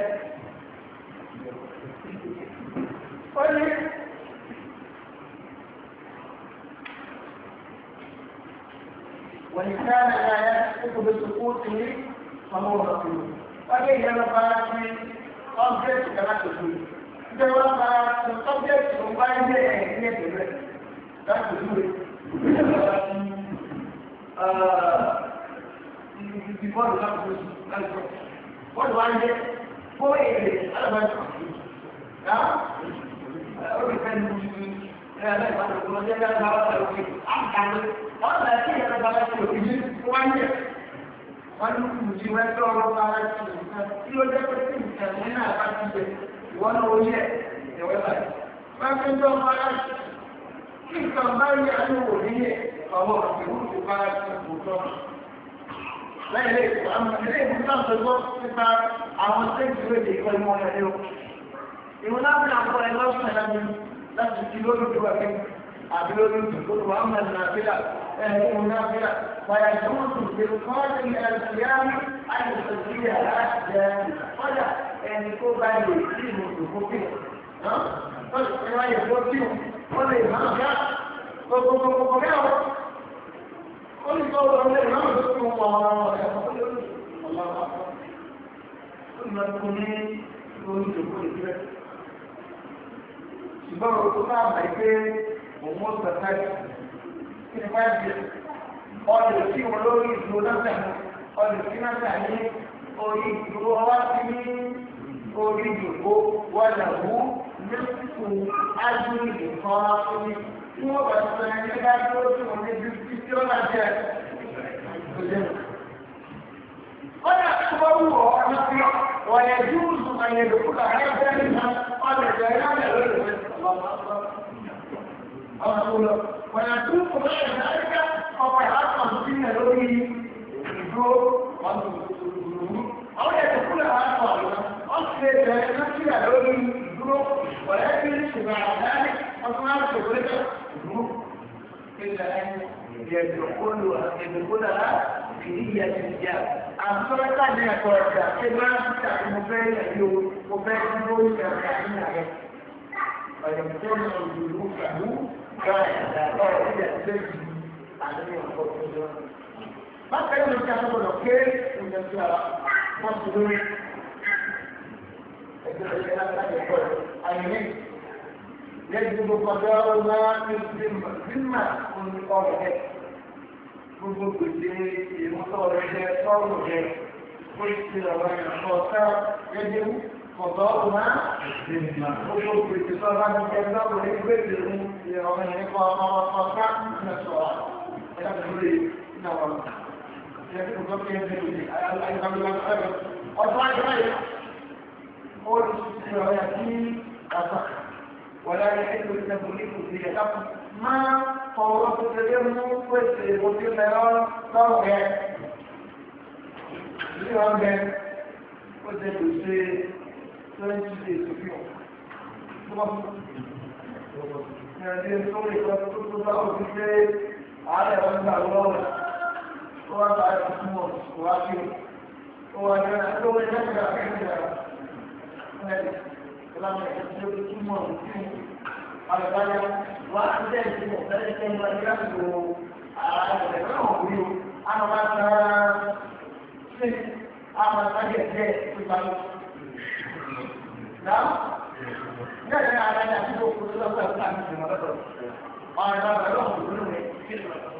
S2: ó ní wọ́n ní ká ní ayé tó bẹ tó kó tì ní ọmọ ọ̀rọ̀ tó lò. wọ́n ní ìyẹn lọ bá sí ọ́bẹ̀tì kẹ́lá tó tó lò. Ìjọba máa tún sọ́bjẹ́tì tó bá ń lé ẹ̀yìn ní ẹ̀bẹ̀ rẹ̀ láti lúwẹ̀. Ìjọba ti ti bọ́ọ̀lù láti lóṣù láti lọ. Bọ́ọ̀lù wá ń jẹ́ kó èrè alábàájọ́. Yá ó lè fẹ́ ní oṣù ẹ̀ aláìbájọ́ tó lọ́jọ́ bí alábàájọ́ òkè. Àkàwé wọ́n lè kí ẹ̀rọ bá láti òkè ní wọ́n yẹ. Wọ́n ní kùn sí wẹ́n tó ọ̀rọ̀ bá láti òkè. Tí ó jẹ́ pé kí ìtẹ̀wé náà bá ti jẹ wọ́n ló yẹ ìwé báyìí. Wọ́n fi ń jọ ọmọ aláṣẹ. Kí nǹkan bá yẹ àlówó níyẹ ọwọ́ ìwé tó bá ti kò tọ́. Lẹ́yìn lè kó àwọn ilé ìwé náà tó gbọ́ nípa àwọn sẹ́ǹtì ìwé ìdè ìkọ́ ìmọ̀ ẹ̀rẹ́ o. Ìwé náà fi àpọ̀ ẹ̀ lọ́sùn láti láti fi lórí ìdúró ẹ̀kẹ́ àbí lórí ìdúró wà á mọ̀ ní àbílà ẹ̀ ìwé náà bílà. Wàyà ìdúró tó ti kọ́ ní ẹ̀sìyámi àìsàn sí yàrá jẹ́ ọjà ẹni tó bá lè sí ìmọ̀tò fókè wọ́n lè wá yẹ fún tí wọ́n lè máa gá gbogbogbogbo mẹ́wọ́ ó ní kọ́ wọ́n lè máa tó fún wọn ọ̀rọ̀ ẹ̀kọ́ lórí ọ̀làwọ̀ ó ní lọ́dún ní lórí ìjòkó ìgbẹ́ ṣùgbọ́n o tó máa bàí pé òun ó sọ̀tẹ́ kí ni wáyé bí ọdún tí wọn lórí ìdúró náà ọdún tí náà ní orí ìdúró ọwá sí ní orí ìdòkó wọ́dà wú lẹ́sùkú ájú ìdòkan fún mi tí wọ́n bá sọ ẹni bá tó tí wọ́n ní bí tí ó bá jẹ́ ولا أكبر ونقل ويجوز أن يدخل هذا منها قال الجلال الله أكبر أقول ويكون بعد ذلك قطعات من لوني الجور أو يدخلها أطفالها أصل نفسها لوني الجور ولكن بعد ذلك أصنع شغلة الجور إلا أن يدخلها يدخلها في نية الجاب أصلا كان يقول كما مبين يوم مبين يوم يعني ويمتنع الجلوس له كان لا يأتي عليه الخطوة ما كان يتكلم له كيف من الجارة مصدر يجب قدر ما في الذمة ذمة من قوله gbogbo gbèsè ìmútọ́ rẹ̀ jẹ́ sọ́rọ̀ rẹ̀ ó ti ọ̀rọ̀ ìrọ̀kọ̀ọ́ká gẹ́gẹ́ kọ̀tọ́ ọ̀nà gbogbo gbèsè sọ́rọ̀ ní ẹgbẹ́ ọ̀rẹ́ gbèsè ní ọ̀rọ̀ ìrìnkọ̀ ọ̀rọ̀kọ̀ọ́ká mẹ́sọ̀rọ̀ ẹ̀dàgbẹ̀rẹ̀ ìnáwó ẹgbẹ́ tó kí ẹgbẹ́ ìdí ayélujára ọ̀tọ́ ayélujára ó ti ọ̀rẹ́ sí àtà wọ̀lá ẹgbẹ́ ìtẹ̀kùn máa ọ̀rọ̀ tó tẹ́lẹ̀ mú pèsè ìwòsí mẹ́rọ lọ́rùn ẹ̀ ní ọ̀gbẹ́ ó tẹ́ lè ṣe twenty days of your ní ọdún tó rí ọdún tó tó bá òfin pé ààrẹ ọgbà lọ́wọ́ ó wá bá ẹ̀kọ́ fún ọ̀ kò wá sí ó wá jẹ́ ẹgbẹ́ owó ẹgbẹ́ ìgbà kẹ́kẹ́ rẹ̀ ìlànà ẹ̀kọ́ tí ó túmọ̀ sí àgbàyà wà á jẹ́ ìṣẹ̀lẹ̀ ìṣẹ̀lẹ̀ ìṣẹ̀lẹ̀ ìṣẹ̀lẹ̀ ìṣẹ̀lẹ̀ òwúrò àwọn máa ta ṣe àwọn àgbàyà jẹ́ ìpàdé. Náà, ní ẹ̀rẹ́ àgbàyà tí ó kúrò lọ́pọ̀ ẹ̀kọ́ àti ìṣẹ̀lẹ̀ lọ́pọ̀. Àwọn àgbàyà lọ́pọ̀ òwúrò rẹ̀ kí ni wọ́n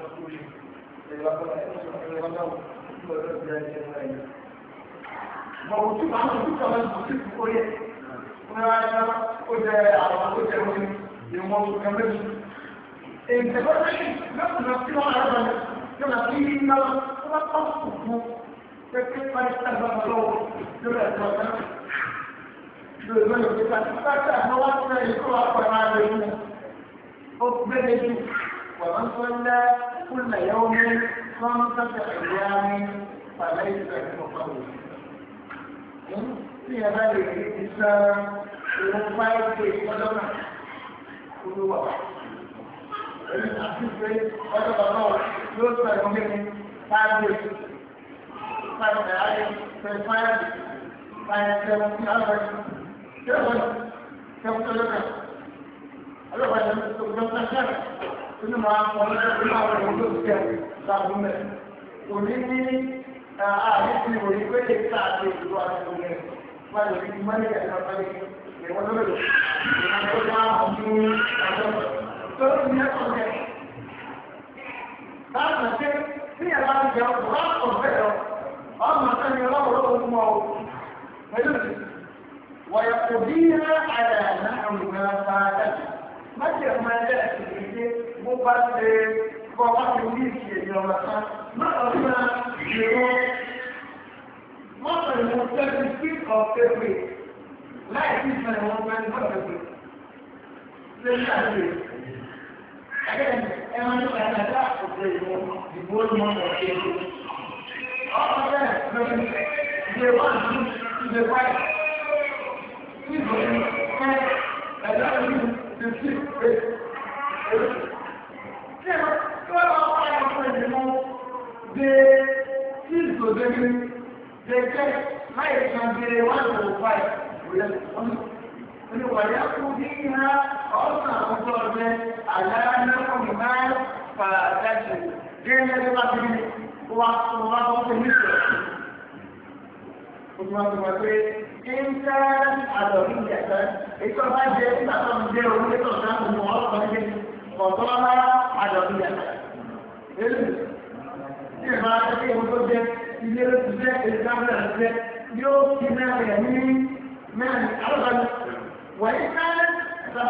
S2: Mọ̀wùtú máa ń mú ìjọba ìbùsí kó yẹ. Wọ́n á yá ó jẹ àwọn ó jẹ orí ìwọ̀n òkùnkùn méjì. Ìjẹ̀bọ́sí lọ́pùnà tí wọ́n rẹ̀ rẹ̀ yóò nà sí iná wọ́n tó fún pẹ́pẹ́ pàdé lọ́wọ́ lórí ẹ̀tọ́ ọ̀tá. Lórí ìwé ìgbésà tí pàtàkì àwọn wá sí ẹ̀yìn tó wà pẹ̀lú ààrẹ inú. Ó gbẹ́lẹ̀ jù wọ́n tó ń lẹ́ kúlẹ̀ yẹ́wọ́ ní wọ́n tẹ́tẹ̀ ẹ̀yà ní pàlẹ́ ìfẹ́ ìfọ̀kàwò. Tí ẹ bá lè rí ìsán ìwọ̀n fáìlì ìfọ́jọ́ náà. Olúwa èyí àti pé ọjọ́ bàbá wọn yóò sọ ẹ̀kọ́ mímu fáìlì fáìlì ayé fẹ́ fáìlì fáìlì tẹ̀wọ́n sí àwọn tẹ̀wọ́n tẹ̀wọ́n tẹ̀wọ́n tẹ̀wọ́n ọlọ́pàá yẹn tó gbọ́ sẹ́sẹ́ inú máa ń pọ̀ lọ́wọ́ inú àwọn ọmọ tó jẹ́ láàbù mẹ́ òní ní ààrẹ ti wòye pé lè ká àti ìlú àti ìlú rẹ̀ wọ́n lè fi mọ́lẹ̀ ẹ̀ka pálí ìwọ́n lọ́wọ́ ìwọ́n tó máa ń mú àjọ tó ní ẹ̀kọ́ rẹ̀. Láàrín àti bí ẹ̀ bá ti jẹ ọkọ̀ wá ọ̀fẹ́ lọ, ọmọ sẹ́ni ọlọ́wọ́ lọ́wọ́ fún ọ pẹ̀lú wọ̀yẹ̀ kò bí rẹ̀ àyà náà òmìnira fàájì. Má jẹ́ ọmọ ẹgbẹ́ ìṣèlédé bó bá ṣe kọ́ wá sí orí ìṣèlú ọmọ kan. Má ọdún náà ṣe wọ́n. Wọ́n sọ̀rọ̀ ìwọ̀n twenty six of February láì sí ìṣẹ̀lẹ̀ wọn twenty four February. Lẹ́yìn àti ẹgbẹ́ ẹ̀wọ̀n ní ọ̀yà àti àkókò ìwọ̀n ìbò ìmọ̀ ọ̀ṣẹ́ ìlú. Ọ̀pọ̀ bẹ́ẹ̀ lọ́wọ́ ìgbé one two ìgbé five. Ìgbé ẹ̀ ẹ̀dá ìlú ti sí pé èlò. Ṣé wọ́n wọ́n wá ọ̀pọ̀ ìdìmọ̀ dé sí ìgbòdè ní dèjẹ́ láì san dé one to five. ويأخذ فيها أصلا أصلا على أنهم ما فاتشوا جينا لقبل وقت الله ومثله ثم تقول إن كانت عدوية إذا ما جاءت أصلا جاءوا لتصنع المعرضة فطالها عدوية إذا تكيه مجد إذا تجد الإسلام يوم كنا يعني من أرغب وإن كانت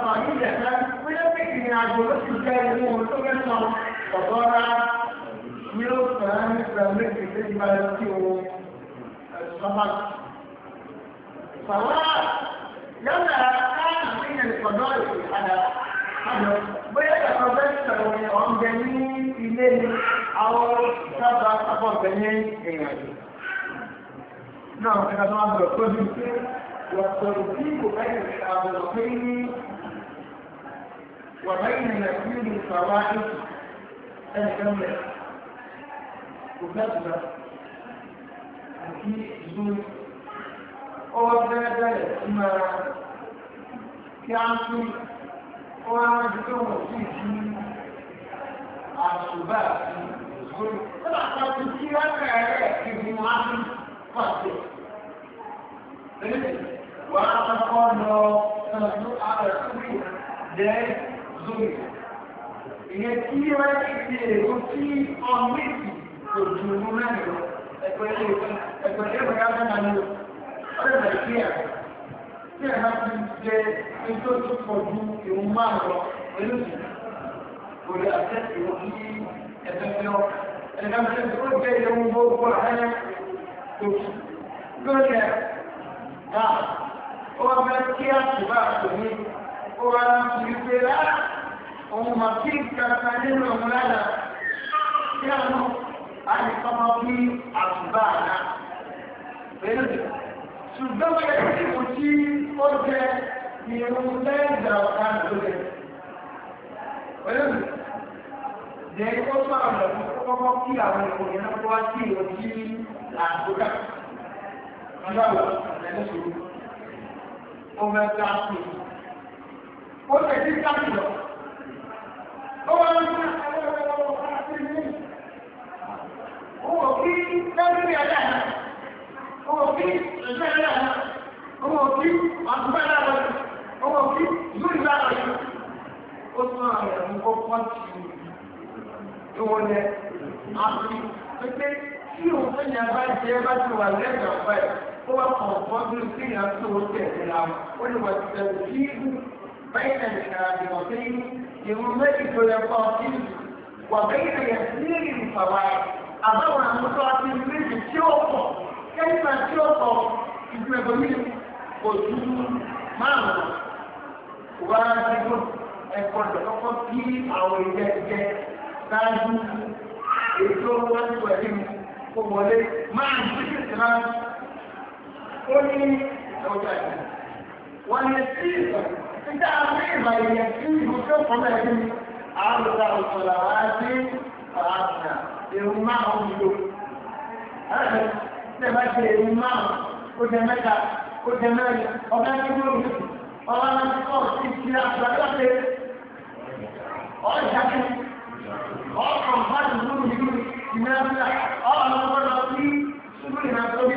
S2: سفرية ويمكن أن يعجبك الكارمون وتجنهم فصار ní ó sàn nípa méjì tó ti bára sí ohun ẹ̀sọ́mà. Fàwọn yálà káàkiri ní ìpọ̀dọ̀ ìpàdà àjọ bóyá ẹ̀kọ́ bẹ́ẹ̀ sọ̀rọ̀ ní ọ̀nbẹ ní ilé ní àwọn sábà àpọ̀bẹ̀ ní ìrìnàjò. Náà ẹ̀ka tó máa bọ̀ tó bí pé wàtọ̀rọ̀ tí kò bẹ́ẹ̀ àbọ̀rọ̀ pé ní وبين نسير الفوائد الجملة وكذا في زول أو ذلك ما كان في وعندهم في الشباب زول طبعا كثير في المعامل فاصل وأنا أقول سنسلق على السبيل ذلك zuri ìyẹn tí wọ́n ti fi èrò tí ọ̀mìtì kò jù ú náà lọ ẹgbẹ́ ẹgbẹ́ ẹgbẹ́ káfẹ́ náà lọ ọ̀rẹ́ nàìjíríà tí ẹ̀ máa ti jẹ ètò tó pọ̀ ju ìwọ̀n máa lọ pẹ̀lú sí kò lè àṣẹ ìwọ̀n ní ẹgbẹ́ lọ ẹ̀ka mẹ́rin tó jẹ́ ìwọ̀n gbogbo àáyá tó kù lórí ẹ̀ náà ó wá fẹ́ kí àtúbà tó ní orang berbeda, orang masih katanya mengenal yang ada kemampuan asbana. Betul. Sudah menjadi uji order yang mulai dilakukan oleh. Betul. Jadi orang kemampuan yang punya kuasi uji lakukan. Kalau ada suruh orang kasih ó tẹ̀sí káàkiri ó wọ́n ń gbé ó wọ́n kí lẹ́gbẹ̀rẹ̀ ẹ̀dá ó wọ́n kí ẹ̀ṣẹ́ ẹ̀dá ó wọ́n kí àtúbẹ̀ ẹ̀dá ó wọ́n kí lórí ẹ̀dá ó tún àwọn ẹ̀mú kó pọ́ǹtì ìwọ̀n yẹ àti pépé tí òun fẹ́ yẹn bá jẹ́ bá ti wà lẹ́gbẹ̀ẹ́ ọ̀pẹ́ ó wà kàn fọ́dún sí ìyàn tó ó tẹ̀sí ra ó ní wọ́n ti tẹ̀sí sí بين الكاذبتين لمملكة القاتل وبين يسير الفوائد أضوى مطاعة المجد شوقه كيف شوقه يتنبغي وجود معه واجب ẹ̀kọ́ lọ́kọ́ kí àwọn ilé ẹgbẹ́ ṣáájú ètò wọn tó ẹ̀rí kó wọlé máa ń ṣíkì síra ó ní ọjà ìlú wọ́n lè sí ìgbà nígbà tí ìgbà ìyẹn tí ìlú tó kọ́ mẹ́rin àrùdà òṣèlú àwọn àti àṣà èrò máa ń lò ẹ̀rẹ́ tí ẹ bá ṣe èrò máa ó jẹ mẹ́ta ó jẹ mẹ́rin ọ̀gá tí ó lò ọ̀gá tí ó sì ti àṣà lọ́pẹ́ ọjà kí ọkàn bá ti lórí ìlú ìmẹ́ta ọ̀rọ̀ ọ̀rọ̀ lọ sí ṣúgbù ìrìnàjò bí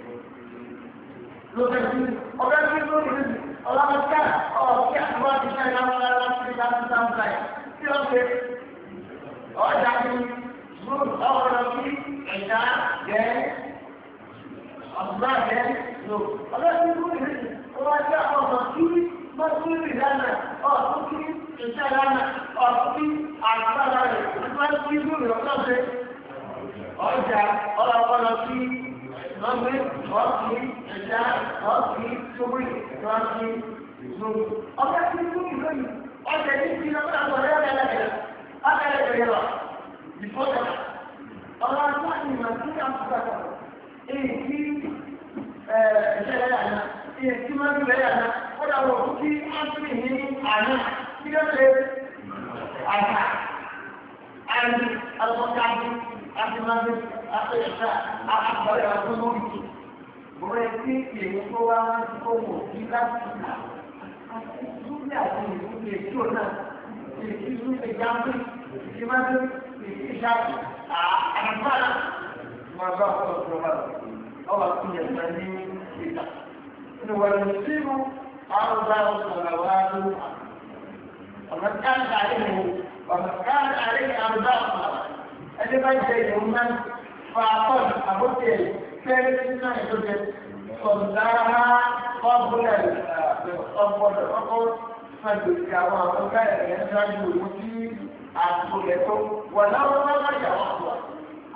S2: ló fẹ́ sí ọ̀gá tí ó lórí ìlú ọlọ́mọdé ọ̀kí àtúwọ́ ti ṣe ìlànà lára sí ìdájú sáńsá ẹ̀ tí ó ṣe ọjà kí ṣúgbù ọ̀rọ̀ lọ sí ẹ̀dá jẹ́ ọ̀gbá jẹ́ lò ọ̀gá tí ó lórí ìlú ọwọ́ jẹ́ ọmọ kí mọ́túrì lánà ọ̀tún kí ìṣẹ́ lánà ọ̀tún kí àgbàlá rẹ̀ wọ́n kí lórí ọ̀tọ́sẹ̀ ọjà ọlọ́pọ̀lọ́ sí lọ́gbẹ́ ọ̀tún ìṣẹ́ ọ̀tún tóbi lọ́sí lórí ọ̀gá tí ó lórí lórí ọjà ní ti lọ́pọ̀ àwọn ọ̀rẹ́ ọ̀gẹ́lẹ́gẹ̀rẹ́ ọ̀gẹ́lẹ́gẹ̀rẹ́ lọ ìfọ́jà ọ̀rọ̀ àti ìmọ̀ sí àpùpàtà èyí tí ìṣẹ́ lánà èyí tí wọ́n ti lẹ́yà náà ó dà wọ́n kí wọ́n ti ní àná kí ló ṣe àṣà àti alùpàdé àti màdé àti ìṣà àbàlẹ̀ àti lórí. Bọ̀rẹ̀ tí èyí tó wá ti kó wò sí láti ìlà àti ìdúlé àti ìdúlé tí ó náà èyí tí ó ṣe jáde ìdí màdé èyí ìṣàkó àgbàlá máa bá ọ̀pọ̀ ọ̀pọ̀ ọ̀pọ̀ ọ̀pọ̀ ìyẹ̀sẹ̀ ní ìta. ونسيب أربع صلوات ومن كان عليه ومن كان عليه أربع صلوات أجل ما يجي من فأقل أبوتي ثالثنا يجب صلاها قبل قبل الأقل فالكوا وكان ينزل المسيب أقولته ولو ما جاء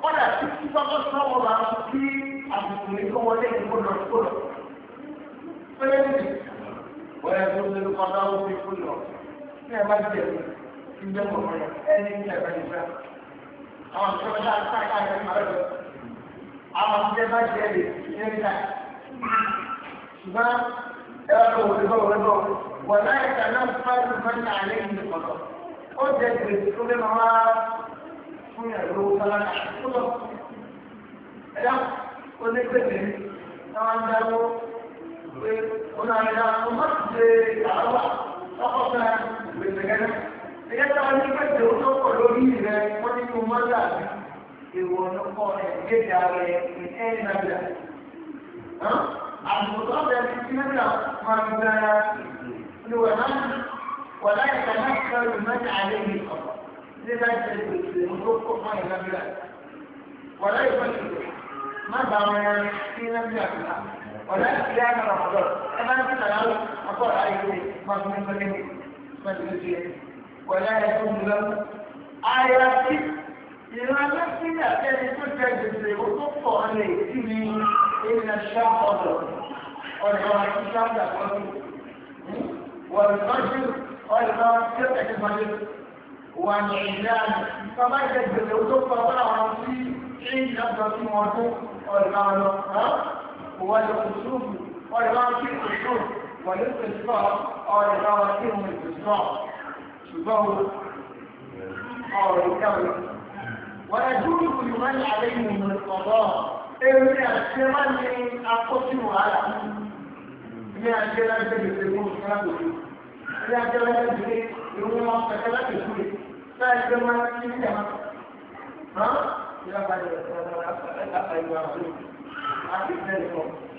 S2: kọ́dà tí tí kọ́kọ́ sọ́wọ́ bá kí àsìkò yìí kó wọlé ìkó lọ kó lọ. Pélé ní wọ́n yẹ kó lè kọ́dà ó fi kó lọ. Ní ẹ̀ bá jẹ̀ mí, kí n jẹ́ mọ̀ mọ́ ẹni ní ẹ̀rọ ìgbà. Àwọn ìṣòro dáa káàkiri àti ìmọ̀ rẹ̀ lọ. Àwọn ìṣẹ́ bá jẹ́ lè ní ẹ̀rí ká. Ṣùgbọ́n ẹ̀rọ òwúrọ̀ òwúrọ̀ wọ̀ láì ká náà fáwọn ìfọ̀nà àlẹ́ yìí kọ̀tọ̀. Ó jẹ́ gbèsè tó lé máa fún ìyàwó sálákà tó lọ. Ẹ̀yà onígbèsè náà ń dáwó pé ó náà ń dáwó ó má ti ṣe àlọ́wà lọ́kọ̀ fẹ́ gbèsè gẹ́gẹ́. Ẹ̀yà tí wọ́n ní gbèsè ó tó pọ̀ lórí rẹ̀ wọ́n ní kó mọ́lá ìwọ̀ ọ̀nàkọ̀ ẹ̀ gbèsè ààrẹ ẹ̀ nàbìlà. Àbùkù tó bẹ̀ ti fi náà máa ń gbà níwọ̀n náà wọ̀ láì ká náà fẹ́ ìmọ̀ta àlẹ́ yìí kọ̀ọ̀kan. لذا يقول ما ينبغي ولا يفكر ما دام في نبي ولا كان رمضان أنا أقول له أقول عليه ما من مكان مجلسين ولا يكون له آيات إذا نفسي كان يتجد وتقطع عليه إن الشام أضر والغرب الشام أضر والفجر والغرب كيف المجلس والإعلان فما يجب الوثوق طبعا في حين يبدأ في موضوع والغالب والخصوص والغالب في الخصوص والاتصال والغالب في الاتصال شبه أو الكون ويجوز لمن عليه من القضاء إن السمن من أقسم على من الجلال تجد إذا جلال تجد يوم ما تكلم يقول فإذا ما تجمع ها إذا بعد ذلك أيوة أكيد ذلك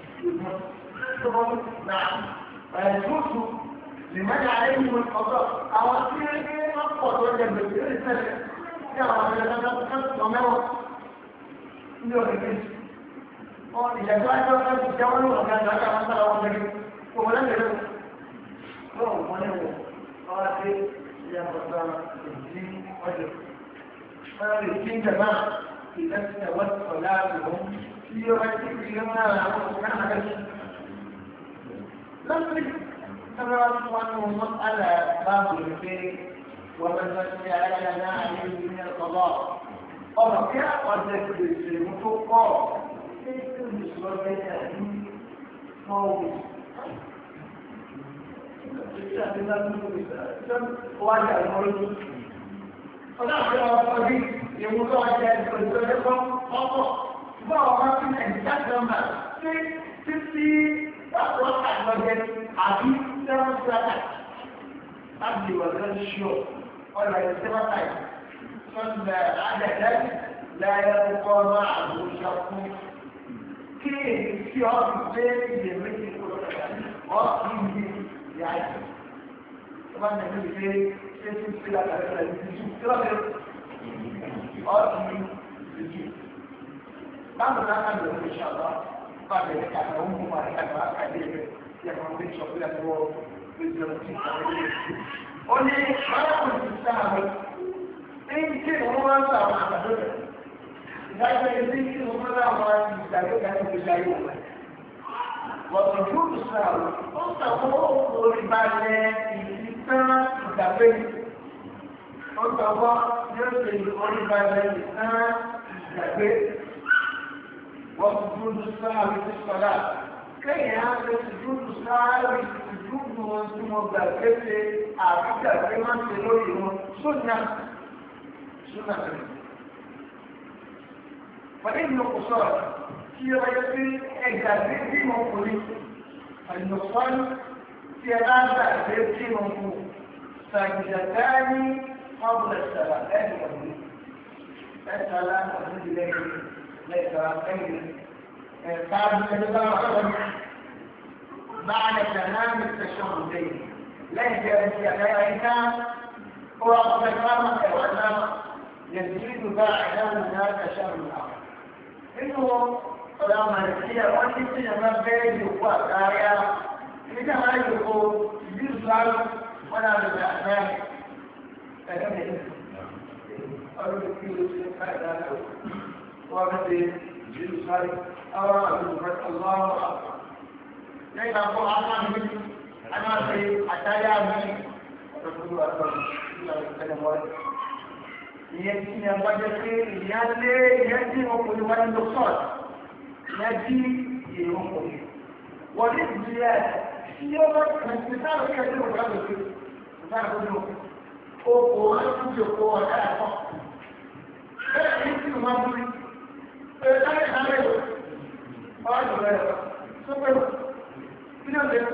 S2: نعم فيجوز لمن عليه من القضاء أو أصير أقوى وجه بالرسالة كما ذكرت ومر يوم إذا كان الجوال وكان ذاك مثلا وجه ولم يرد هو ولم قاتل يقضى الدين وجه فالدين جماعة إذا استوت صلاتهم في يوم يومنا وكان هذا لم يجد أنا أصلا مسألة باب البيت ومن سألنا عليه من القضاء وركع وذكر المتوقع كيف المسلمين موجود wájà ìmọ̀lódún. Ọjọ́ àti ọkọ̀ bí ìwú tó wájà ìpòlùsọ̀ ẹ̀kọ́ ọkọ̀ bọ́ ọmọ sí nàìjíríà nọ́mbà sí títí láti ọkà ìlọ́jẹ́ àbí sẹ́wọ́n síláta láti ìwà lọ́dún ṣíọ̀ ọ̀rọ̀ ẹ̀ sẹ́wọ́n táì sọ́dún àdàdà láyé ọkọ̀ ọmọ àbò ìṣàkún kí èyí tí ọ́ fi gbé ìdè méjì kúrò ọ́ kì í di ìyá ìjọ. Ọba nàìjíríà ti ṣe ṣe tún sí àgbàdo ìlú tí wọ́n fẹ́ ọ́ọ̀tún ìlú. Báwo ni a máa lò ní ìṣàlọ́ bá bẹ̀rẹ̀ kàtà ó ń mú wa kàtà àkàdé rẹ̀ tí a máa ń gbé ṣọ̀gbé àti wọ́n gbèsè ọ̀rọ̀ tí ìṣàlọ́ rẹ̀. Ó ní báwo ni sáà rẹ̀ ní kí wọ́n máa ń sọ àwọn àgbàdo rẹ̀. Ìdájọ́ ilé kí wọ́n máa ń àwọn ìgbàlódé àti ìgbàlódé rẹ̀. وسجود السهو انتظروا لبعد الإنسان متابعين انتظر يرسل لبعد الإنسان متابعين وسجود السهو في الصلاة كي هذا سجود السهو سجود وانتم متابعين أعطيك كما تلويه سنة سنة فإن قصار في غير الجاذبية موجودة النقصان في هذا الجاذبية موجود فجدتان قبل السلام لا يقبل السلام الحمد لله ليس غير بعد تمام التشهدين ليس ذلك هو أقدامك وأنام يزيد بعده ذاك شهر آخر إنه ọ̀dà màlìkíyà wọ́n ti tí ìyàmá bẹ́ẹ̀ yòókù àtàríà nígbà máa yòókù ìdí ìsúláàlú wọ́n náà lè bẹ̀rẹ̀ àtàríà ẹ̀kọ́ mi ọdún tó kí ló ṣe káàdà lọ وقت جيل صالح أو أبو الله أكبر لكن أبو أعلم مني أنا في أتايا مني رسول الله صلى الله عليه وسلم يأتي أبدا يأتي يأتي وكل واحد يقصد يأتي يوم والإزدياد يوم الانتصار كثير من هذا الشيء انتصار كله هو رأسه يقوى على فقط لا يمكن ما يقول لا يحاول قال لا سبب بنظر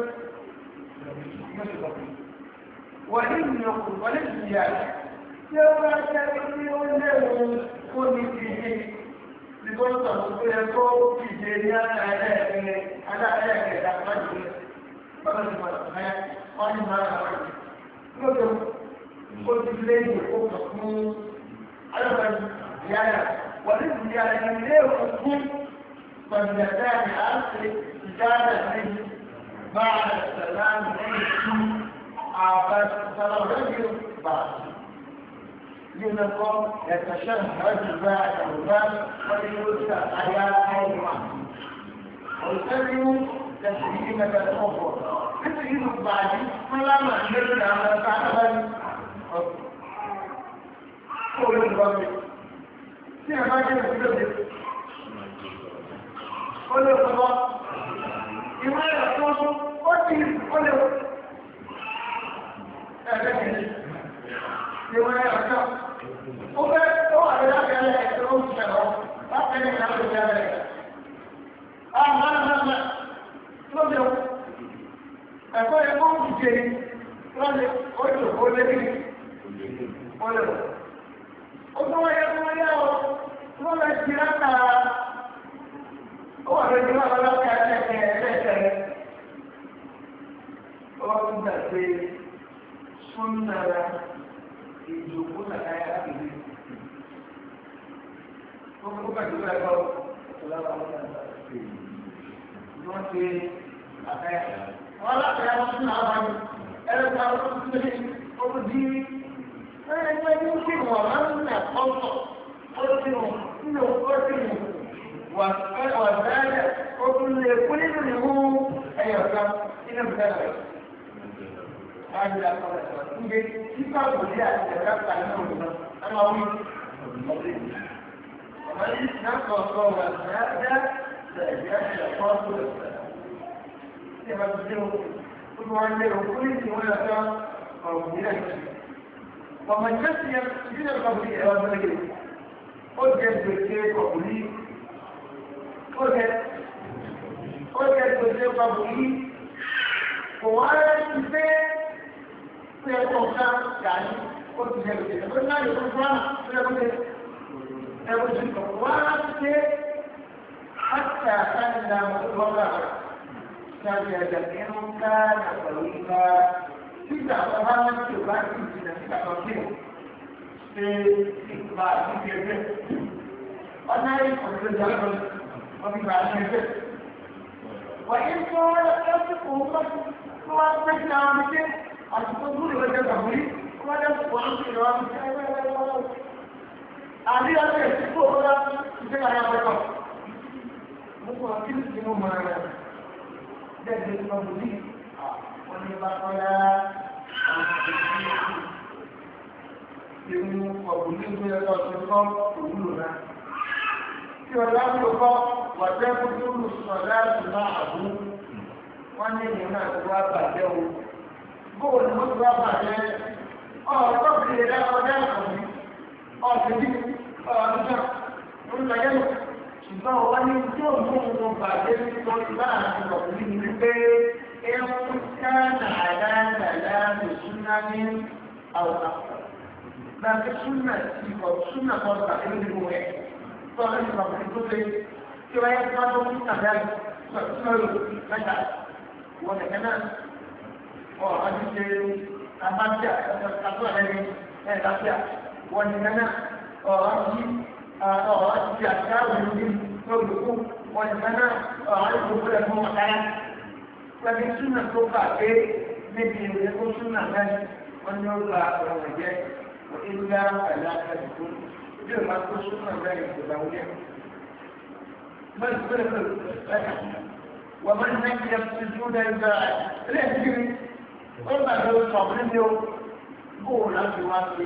S2: وإن يقول والإزدياد يوم الانتصار له كل فيه لقد تقول في جريان على على على كذا بدل ما قال ما قلت قلت ليه وقفوا على يعني ولد يعني ليه وقفوا فبدأت أصل إجابة بعد السلام عليكم عباس سلام عليكم بعد لنقوم يتشهد بعد الباب وليوسع حياة حيوان ويسلم تسليمة الأخرى تسليم بعد فلا معنى على تعالى قول الرب سيما ما كان يقول قول الرب إما يقول قل قل لما يعتقد وقد هو على ذلك يكون شرعه أقل من هذا ذلك آه ما ما ما لو أقول يقوم بشيء قال قل قل لي قل وهو يقول يا هو الجيران هو الرجل ولا كان كذا وقد في سنة ìjòkó nàkàyà láti rí wọ́n kó bàjẹ́ bá ẹ̀kọ́ ọ̀làwà wọ́n ṣe àkàyà wọ́n lákàyà wọ́n tún náà wáyé ẹ̀rọ ta wọ́n tún ṣe ọkọ̀ dí ẹgbẹ́ ní kí wọ́n máa ń nà ọ̀tọ̀ ó ti wọ́n nínú ó ti wọ́n wà sáyà ó tún lè kú nínú ìwú ẹ̀yọ̀ kan nínú ìbẹ̀rẹ̀ Ada apa? Mungkin kita boleh ada tanya orang, kalau ini, kalau nak kau ada, saya dapat tu. Sebab itu, tuan dia orang ini orang yang kau tidak. Pemajas yang tidak kau beli orang lagi. Orang berjaya kau beli, orang orang berjaya kau beli, orang kita في الأوساط يعني قلت جبتين قلنا يقولون يقول جبتين حتى كان مطلقا كان يجبين كان طويلا في تعطيها تبقى في تعطيه في إقبال في جبتين قلنا يقول جبتين وفي بعد جبتين وإن كان يصفه هو مثل Àtúntò ló jẹ́ tàbí wọ́n jẹ́ pọ̀ ní ìlú àwọn ìṣẹ́ àbí ọjọ́ ìsìnkú ọ̀rọ̀ ìṣẹ́ àyà ọ̀pọ̀. Mo kọ̀ kí ní ìsinmi mọ̀ rẹ̀ jẹ́jẹ́ ìsinmi ọdún ní wọ́n ní bá kọ́lá àwọn ìṣẹ́ ìlú ọ̀gbùn ní ìlú ẹ̀kọ́ tó kọ́ òwúlò náà. Tí ọ̀dá ń lò kọ́ wà jẹ́ kó tó lù sọ̀ láti máa àbú wọ́n ní ìlú náà tó wá bàjẹ́ o. Bóòlù ló ti wá bàjẹ́ ọ̀rọ̀ tó fi lè dákọ̀ dákọ̀ ní ọ̀sẹ̀dí ọ̀rọ̀dúnjọ́ orílẹ̀-èdè ṣùgbọ́n wọ́n ní tí ó mú un bàjẹ́ nítorí láàrin ọ̀pọ̀lú ní pé ẹ̀rùn káàdà àdáńdà láàrin ìṣúná ní àwọn àpọ̀. Láti ṣúnà sí ọ̀ ṣúnà kan tàbí nínú ẹ̀ tó ọ̀rẹ́ ìgbàgbọ́ tó ṣe tí wáyé tí wọ́n tó ń tàbí mẹ́ta wọ́n nìkan náà ọ̀rọ̀ ti ṣe abájá àtúwà lẹ́yìn ẹ̀ẹ́dáfíà wọ́n ni nánà ọ̀rọ̀ ti ọ̀rọ̀ ti ṣe àṣáwò ní olùkú wọ́n ni nánà ọ̀rọ̀ ti gbogbo ẹ̀ fún ọ̀tára pẹ̀lú súnà tó bà pé níbi ìwé tó súnà mẹ́rin wọ́n ni ó gba ọ̀rọ̀ jẹ́ ìlúgá pẹ̀lú akẹ́kọ̀ọ́ bí o máa tó súnà mẹ́rin kò bá wọlé بس بس ومن لم يسجد الباعث لا تجري وما لو صبرين يوم قول أنت واصلي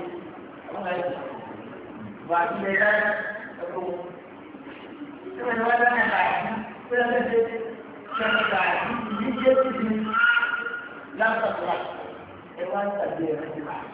S2: بعد ذلك أقول من ولا نبعث ولا نجد كنبعث يجد لا تطلع إيوان تبدير الجماعة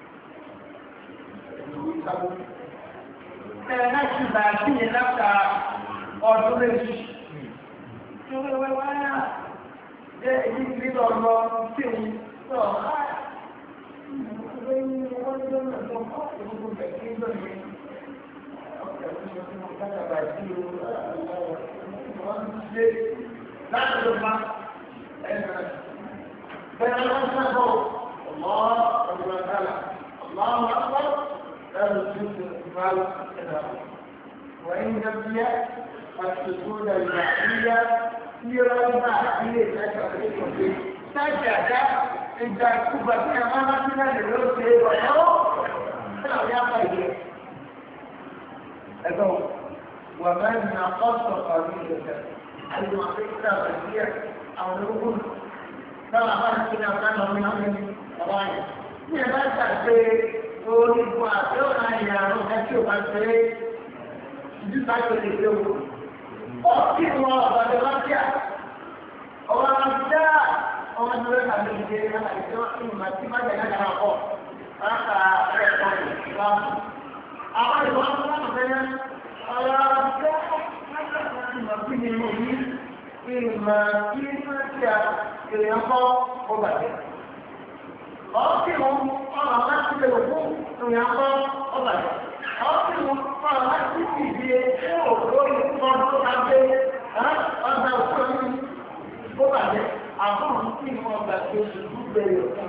S2: Ẹ̀rẹ́ ṣùgbà sí ìlàpta ọdún méjì. Ṣúgbẹ́ wẹ́wẹ́ náà jẹ́ èyí tí lọ lọ sí òun sọ ààrẹ. Ṣúgbẹ́ ní wọ́n tó lọ sọ fún ìgbogbo ẹ̀kí lónìí. Ọ̀pẹ̀ tí mo ti mọ̀ kátàbà sí wọ́n ti ṣe láti lọ bá ẹ̀rẹ́. Bẹ́ẹ̀ wọ́n sábọ̀ ọmọ ọdún ọ̀tàlà. الله أكبر لا يجوز الاحتفال كذا وإن نبي السجود المعية في ربع عليه سجد إذا كبت أمامنا للرسل ويوم فلا يقل ومن نقص قليلا المعطية غير أو نقول فلا أمرنا كان من أمر رأيه ní ẹ̀bá ṣàṣe orígun àti ọ̀nà ìyàrá ẹ̀kí ò bá ṣe ìdíta tó lè ṣe owó. Ó kí wọn ọ̀bàdàn bá kíá. Ọba máa ń dá ọmọ tó lè kàwé ìdíje náà àti tí ìmọ̀ tí má jẹ̀ náà dára pọ̀. Láta ẹ̀kọ́ ìgbà. Àwọn ìwà ń bá wọn fẹ́yẹ́. Ọ̀rọ̀ ọ̀gá ìmọ̀ tí mi mú ní ìmọ̀ tí má ti à èèyàn kọ́ ó bàjẹ́. Ọ̀sìnwó ọ̀rọ̀ láti lè fún ìyàpọ̀ ọ̀bàjẹ́. Ọ̀sìnwó ọ̀rọ̀ láti ìdí fún òkúrò ìfọ́n tó bá gbé ọ̀dà òkúrò ní ọ̀bàjẹ́. Àbúrò tí wọ́n gbà pé ìlú bẹ̀rẹ̀ ọ̀sán.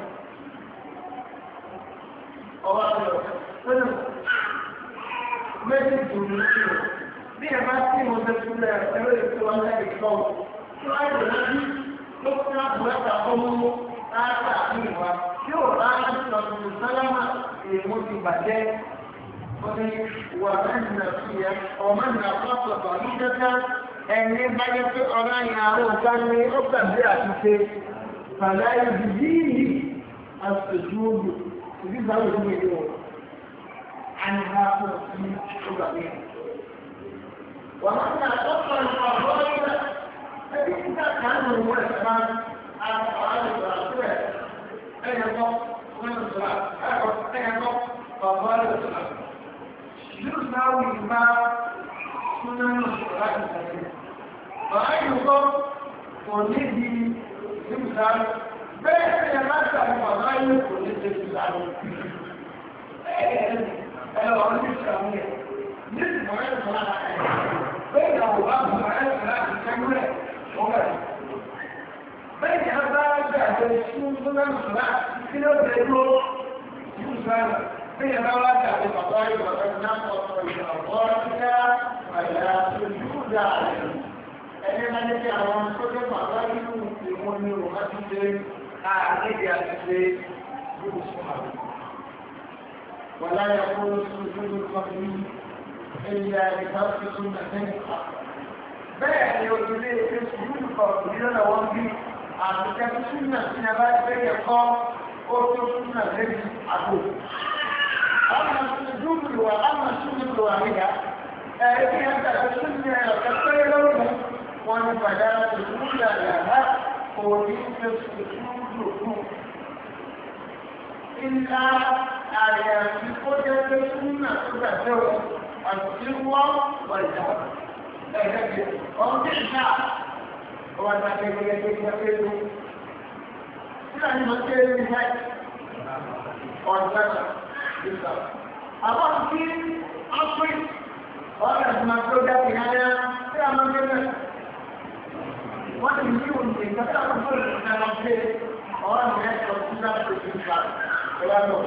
S2: Ọwọ́ àbẹ̀rẹ̀ ọ̀sán. Méjì dùn ní ìlú. Bí ẹ bá tí mo fẹ́ sílẹ̀ ẹ̀rọ ètò ọ̀sán ìkọ́ tí wọ́n á lè lọ́jú ló fún àbúrẹ́ta ọmọ láàárọ̀ àti ìwà. Yóò bá lọ́dún sálámà èèmú ti bàjẹ́ ó ní wà mẹ́rin àfihàn ọmọ ìrìnà pàpàpà ní kẹta ẹni báyé pé ọ̀rá ìyàrá ọ̀gá ní ó gbàgbé àtúnṣe fàlàyé yìí àṣèjú ogun ìdí ìgbàlù tó gbèdé wọn àyíká fún sí ó gbàgbé. Wà mẹ́rin àtọ́kọ̀ ìpàgọ́ ìgbà ẹbí nígbà kan ló ń wọ̀ ẹ̀fà àwọn àlùfáà àtúrẹ̀ ẹ̀yẹ̀kọ́ wọ́n ń sọ̀rọ̀ ẹ̀yẹ̀kọ́ ọ̀gọ́ àlùfáà. Yóò náà wù má súnmọ́ ìṣòro láti tẹ̀lé. Ọ̀rá ìlúkọ́ kò ní di ìmùsàlù. Bẹ́ẹ̀ ni ẹ máa tàbí ọ̀rá ìlú kò ní ṣe ìmùsàlù. Ẹ̀rọ ní ìṣàmú ẹ̀. Ní ìmọ̀ ẹ̀ sọ̀rọ̀ àkàrẹ̀. Bẹ́ẹ̀ ni àwọn bá bọ̀ ẹ̀ sọ̀rọ̀ àti ṣẹ́gbẹ́ ọ̀gá. Bẹ́ẹ̀ ni a bá gbàgbé súnmọ́ ìṣòro kí ló dé ló ìmùsàlù. Bẹ́ẹ̀ bá wá tàbí bàbá ìwà náà ọ̀pọ̀ ìgbàgbọ́ nígbà àyà ojúdà rẹ̀. Ẹni máa ní kí àwọn tó dé bàbá nínú ìwọ̀n ni òun láti ṣe àgbègbè àti ṣe gbogbo súnmọ́. Wọ́n láyé fún ojú kọ́bí ẹ̀yà ìbáṣe súnmọ́ sẹ́yìn. Bẹ́ẹ̀ ni òjòlé ṣe sùúrù kọ̀ọ̀kì lọ́nà wọ́n bí àtúnkẹ́ súnmọ́ sí ẹbá ìgbẹ́yẹ̀ kọ́ ó tó súnmọ́ lẹ́yìn àgbò. أما السجود وأما السجود الواحدة هي أنت السنة كثير لونه ونفدا سجود لها وليس السجود إلا آيات قدرة السنة تذكر السوى والجهر وانتشاء وانتشاء يتكلم إلا المسير النهاية وانتشاء àwọn tí a pín ọ̀rẹ́ ìgbìmọ̀ tó jáde náà tí a máa gẹ́gẹ́ wọ́n ti ní òun ní ìgbàtà àkókò ìrìnàmọ́ pé ọ̀rẹ́ ìrìnàmọ́ tó jáde tó ti gbà ẹwà lọ.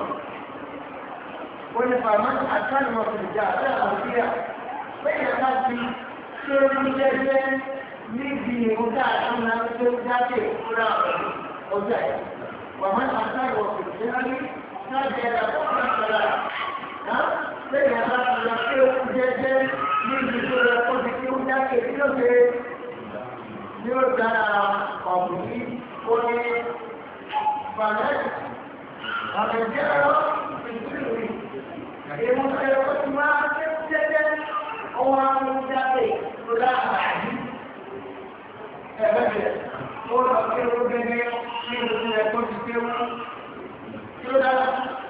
S2: ó ní fàmọ́ àtàlùmọ̀ tó jà àti àwọn ìyá lẹ́yìn àbá ti ṣe ń jẹ́jẹ́ níbi ìmúdá àtúnná tó jáde ìfúra ọjọ́ ẹ̀ wàmọ́ àtàlùmọ̀ tó jáde Sáàjẹ́ àkọ́kọ́ ìṣẹ̀lá, lẹ́yìn àbára lọ sí ohun jẹ́jẹ́ ní ìgbìsọ́ rẹ̀ kó ti kí ó jáde ní ó ṣe ní ó dára ọ̀gbìn yìí ó ní fàlẹ́ àbẹ̀jẹ́ ẹ̀rọ ìṣúlù yìí. Èèmù ẹ̀rọ ti máa ń jẹ́jẹ́ ọwọ́ amújáde tó dára yìí. Ẹ̀bẹ̀rẹ̀ ó lọ sí owó gẹ́gẹ́ ní ìlú ẹ̀kọ́ ti pé wọ́n. Kí ló dára?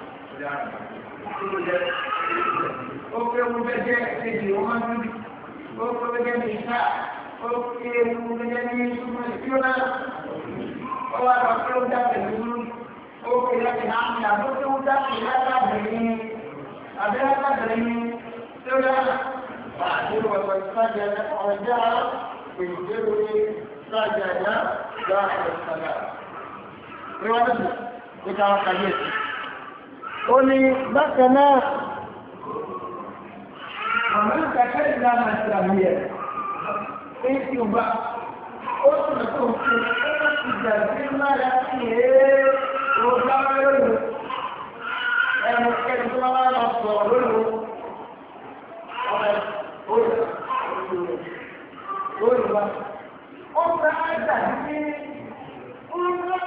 S2: Ó pé owó gẹ́gẹ́ èdè ọmọ dúdú. Ó pé gẹ́gẹ́ ní ìta. Ó pé owó gẹ́gẹ́ ní ìṣúná ìṣúná. Ó wá lọ sí owó jáde lórí. Ó pé láti náà ní àbójú owó jáde látàbí ní àbẹ́rẹ́ látàbí ní tó dára. Bàtí wọ̀pọ̀ ìsájà ọjà ìgbéròyé sájà ìyá láàrín ìsàlá. Ríwájú ní káwọn kàyéèsì. Ó ní bákan náà, àmọ́ ìkàkẹ́ ìlànà ìsàmìyẹ, èyí tí ó bá, ó sì tó ń fi ó ti jà sí lára sí èé ọjọ́ lórí. Ẹnu kẹ́ni tó wá lọ sọ̀rọ̀ lórí ọ̀rẹ́ olùwà ó fẹ́ àgbàdì ní ọ̀rọ̀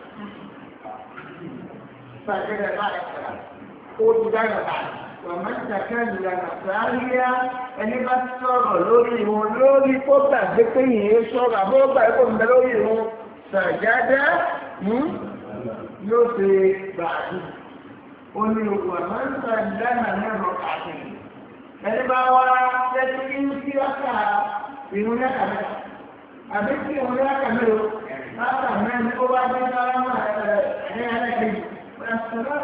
S2: ìpàdé láì ṣẹlá ó ti dáyọ̀ láì wàmọ́ ìjàkẹ́ ìlànà sáríyá ẹni bá sọ̀rọ̀ lórí wọn lórí kó gbàgbé pé yìí sọ̀rọ̀ àbọ̀ gbàgbé kó ń bẹ lórí wọn sàjádá yóò ṣe gbàdú ó ní wàmọ́ ìjàkẹ́ ìlànà kàdé ẹni bá wá lẹ́tí kí ń kí ọ́kà ìrún lẹ́kà mẹ́ta àbí kí ìrún lẹ́kà mẹ́ta láta mẹ́rin ó bá dé lára máa ní ẹlẹ́kẹ̀ẹ́ ẹ̀sọ̀rọ̀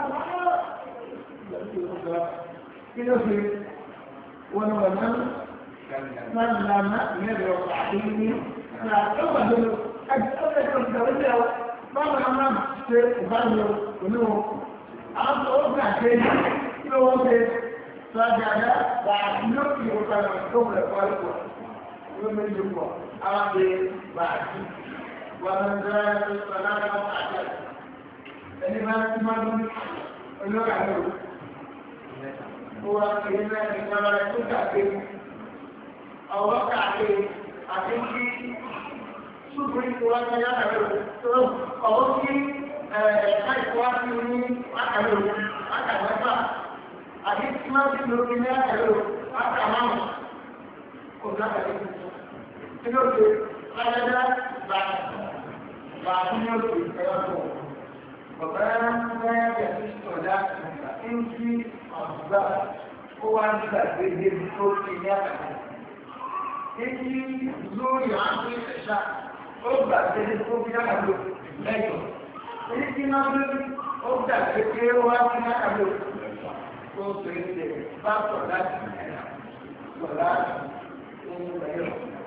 S2: kí ló fi wọn wọ̀ náà máa ń lànà ìrẹ́lẹ̀ ọ̀pá àti ní ọ̀pá tó lọ ẹgbẹ́ tó ń tẹ̀lé lẹ́wọ̀ báwọn náà máa ṣe ìbánu oníwọ̀n àwọn tó ń gbà ṣe kí ló wọ́n ṣe Sọ́jáde wà lókè òkàlà tó wùlẹ̀ pọ̀lọpọ̀ ló méjì pọ̀ àwọn ṣe bàájú wà ní ìjọba tó sọ̀rọ̀ àwọn àjẹ́ ẹni bá ti máa ń olóra lóru ó wá kiri náà ní ìjọba tó dàgbé ọwọ́ kàgbé àti kí ṣùgbọ́n ìkọ́wá ní yàrá lóru tó ọwọ́ kí ẹ̀ka ìkọ́wá sí ní àkàlò àkàlẹ́fà. Àbí tí máa ń fi lórí ní àkàlò àkàmáwò kò dábàá ní kí ló ṣe lájẹ́dá bàtí ní oṣù ẹ̀rọ tó bàbá ẹ̀rọ sí sọ̀dá ń fi àbúgbà ó wá ń gbàgbé débi tó fi ní àkàlò. Èyí lórí àwọn ìṣẹ̀ṣà ó gbàgbé débi tó fi ní àkàlò lẹ́yìn. Èyí tí máa ń lórí ó gbàgbé pé ó wá sí ní àkàlò. Tó ṣe ṣe bá sọ láti sọ láti ohun ẹ̀yọ́.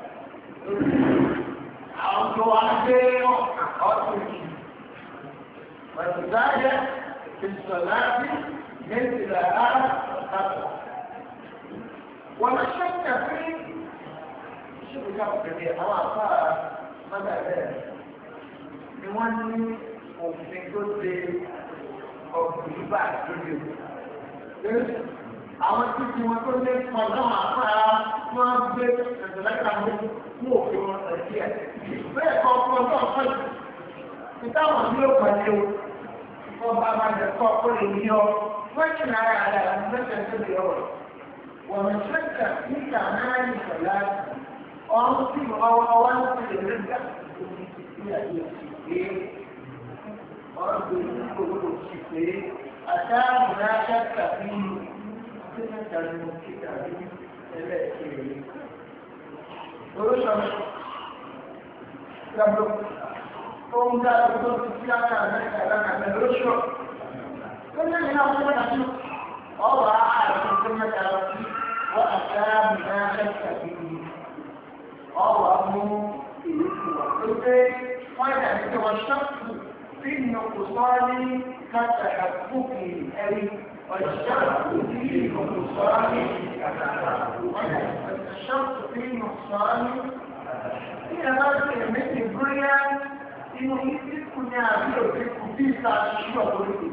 S2: Àwọn tó wá gbé ọ̀tún kì í. Wàtúndáyẹ ti sọ láti méjìlá ara ọ̀tàkùn. Wọ́n ṣe ń tẹ̀sí ìṣèlú káàkiri àwọn àfáà mọ́tà bẹ́ẹ̀ ni wọ́n ní òfin tó ṣe ọ̀gbìn bá lórí òkú. Àwọn títí wọn tó lé pọ̀lọ́ àpára wọ́n gbé ẹ̀sẹ̀lẹ́ta mú òfin wọn ẹ̀sí ẹ̀. Bẹ́ẹ̀ kọ́ ọkọ̀ ọjọ́ ọ̀pọ̀ ìtàwọn ní ó pẹ̀lú wọ́n bá bá jẹ kọ́ ọkọ̀ lè ní ọ. Wọ́n ti náà rà rà ní mẹ́tẹ̀ tó lè ọ̀rọ̀. Wọ́n mọ̀ ṣẹ́kà níta náà ní ìṣọ̀lá. Ọ̀hún sí ọwọ́ ní ti lè rí gbà. Ọ̀rọ̀ gbé أتاه لا شك فيه سنة المكتب التي ورشم قبل قوم ذا بطول السياقة ذلك لنا من رشم كنا من أول نحن الله أعلم سنة التي وأتاه لا شك فيه الله أمه إليه وإذا توشكت في النقصان كتحققه أي والشرط في نقصان الشرط في نقصان هي هذه مثل البريان إنه يكون يعبير ويكون فيه تعشيش وقلوب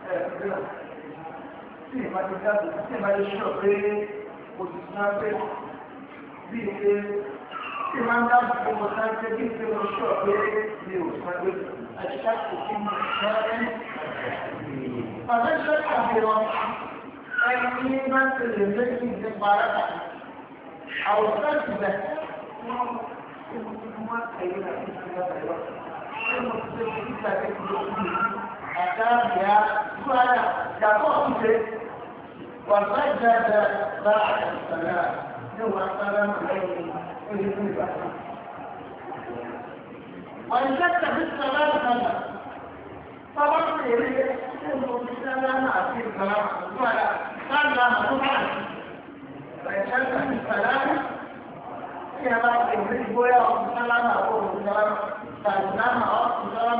S2: tí ìbájú dáàbò tí ìbájú ṣọ̀ pé òṣìṣẹ́ pé bí i pé tí máa ń dáàbò pé mo sáré pé bí i pé mo ṣọ̀ pé mi ò sáré àṣìṣà kò kí mo sáré. Bàbá ṣe àfihàn ẹni tí máa ń tẹ̀lé méjì nípa ara àwòrán ìbẹ̀ wọ́n wọ́n tẹ̀lé àti ìṣẹ̀lẹ̀ àìwá. Ṣé mo ti ṣe ìgbà kékeré yìí? Àdáàbìá gbára yàtọ̀ ṣe وسجد بعد الصلاة هو السلام عليه وإن شك في الصلاة فلا فبقي إليه السلام في الصلاة ولا سلم سبحانه وإن شك في الصلاة هي بعض إليه بويا السلام أو السلام سلام أو السلام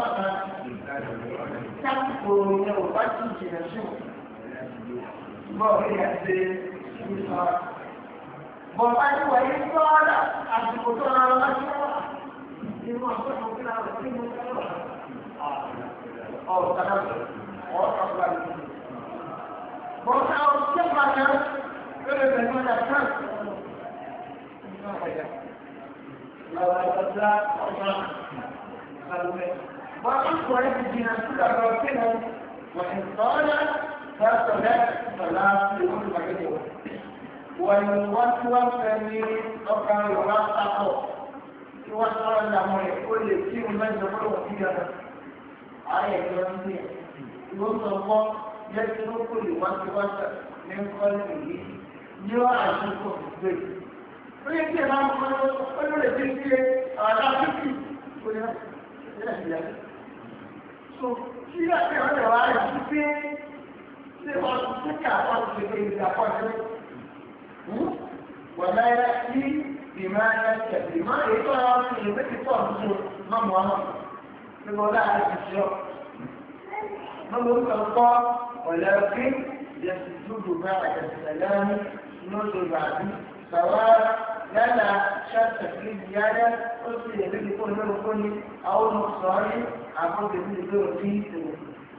S2: تكفر يوم تجد bọ́ọ̀lù àti ìṣúná. Bọ̀dá ti wà ní sọ́ọ́dà àsìkò tó ra lọ láti wá. Inú àkókò kí náà tí mo fẹ́ lọ. Ọ̀rọ̀ kan náà ọ̀rọ̀ kan wà ní. Bọ̀dá ọ̀sẹ̀ pàtàkì lórí ẹgbẹ̀rún ọjà kan. Lọ́wọ́ ọ̀dọ́ ọ̀gá àlùmẹ̀. Bọ̀dá ìkọ̀rẹ́ ti jìnnà sí ọ̀rọ̀ kí náà wọ́n ti sọ́ọ́dà. فصلاة صلاة لكل مكان والوسوس في أقام الوسط وصل له كل شيء من جبر وفيها آية كريمة يوصل الله يسلك كل وسوس من قلبه يعشق به ويجي نام كل شيء على فكرة كل هذا so kira kira ada orang itu sebab kita apa sebagai apa itu, wala yati bima yati bima itu orang yang betul betul mamuan, semoga ada sesuatu. Namun kalau walakin yasjudu ba'da salam nuzul ba'di sawa lana syarat fi ziyadah usul yang dikon rukun atau nuqsan apa yang dikon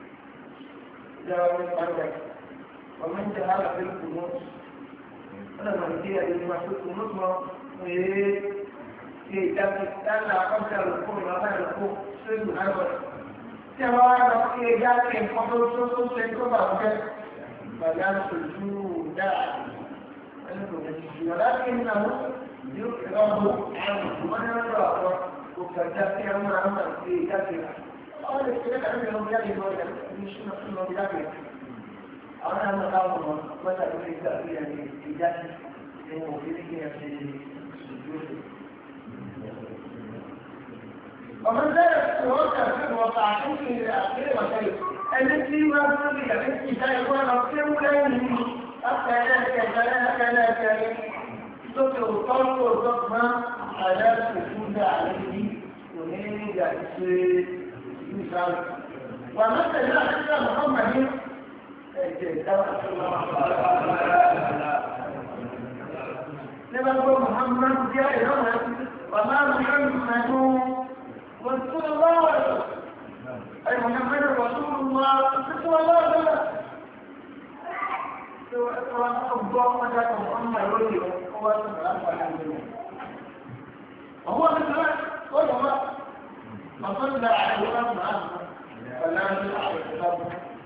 S2: جواب الأربع ومن جهل في القنوت أنا من هي اللي ما في القنوت ما إيه إيه تبي أنا أقصد القنوت ما هي القنوت سيد الأربع جواب إيه جاك إن فضل سوسو سيكون بعدين بعدين سجود دا ولكنه يكره من يرى وكذا أمر أمر في كثير أول كده كانوا يوم يجي يقول مش مسؤول من يجي أنا أنا قاوم مثلا في التأثير يعني إيجاد إنه في ذكر في السجود ومن ذلك السؤال كان وقعته في آخر وشيء التي ما تبي التي تكون أكثر من أكثر كذا كذا كذا تذكر الطرق والضغط على السجود عليه ونرجع السجود ومثل لا تسلم محمد لما نقول محمد جاء هنا وما محمد رسول الله أي محمد رسول الله رسول الله الله جاء محمد رسول الله وهو مثل هو فصلى على الإمام عنه فلا يجب على الكتاب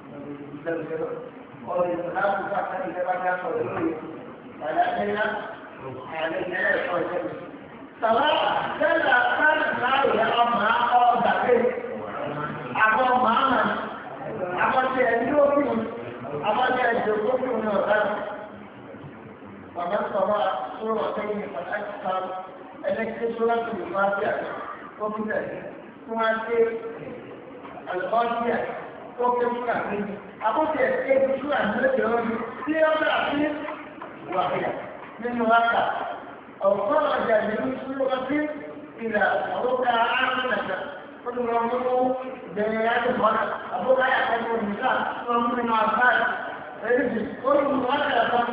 S2: قال الإمام فقط إذا ما كان قدره ولكن علينا يقول سواء كلا كان لا أما أو ذلك أو معنا أو تأجيل أو تأجيل من الغرب ومن صبع سورتين فالأكثر أنك سورة الفاتحة وفي ذلك Kumasih al-Qadiyah, Kokam Kami, apa dia? Kebutuhan mereka dia berarti wahid. Menyuarakan, Allah jadi suluhatin tidak mereka amanah. Penulamu dengan mana? Apa kaya akan bisa memenangkan? Jadi, orang mengatakan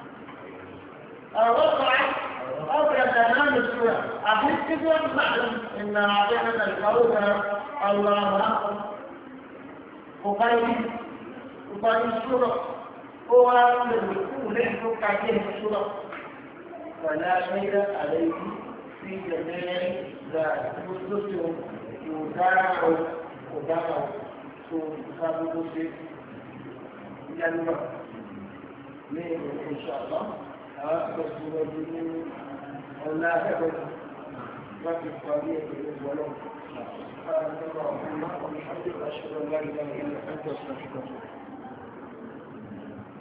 S2: Allah أو يتنام السورة أخذ كثيرا معلوم إن عظيمة الكوثر الله أكبر وقيل وبعدين السورة هو الركوع له ركعتين في السورة فلا خير عليه في جميع ذلك مسلم وداع وداع وكتاب مسلم ينبغي إن شاء الله بس نقول ولا هذا لكن الطبيعة ولو سبحانك اللهم وبحمدك أشهد أن لا إله إلا أنت أستغفرك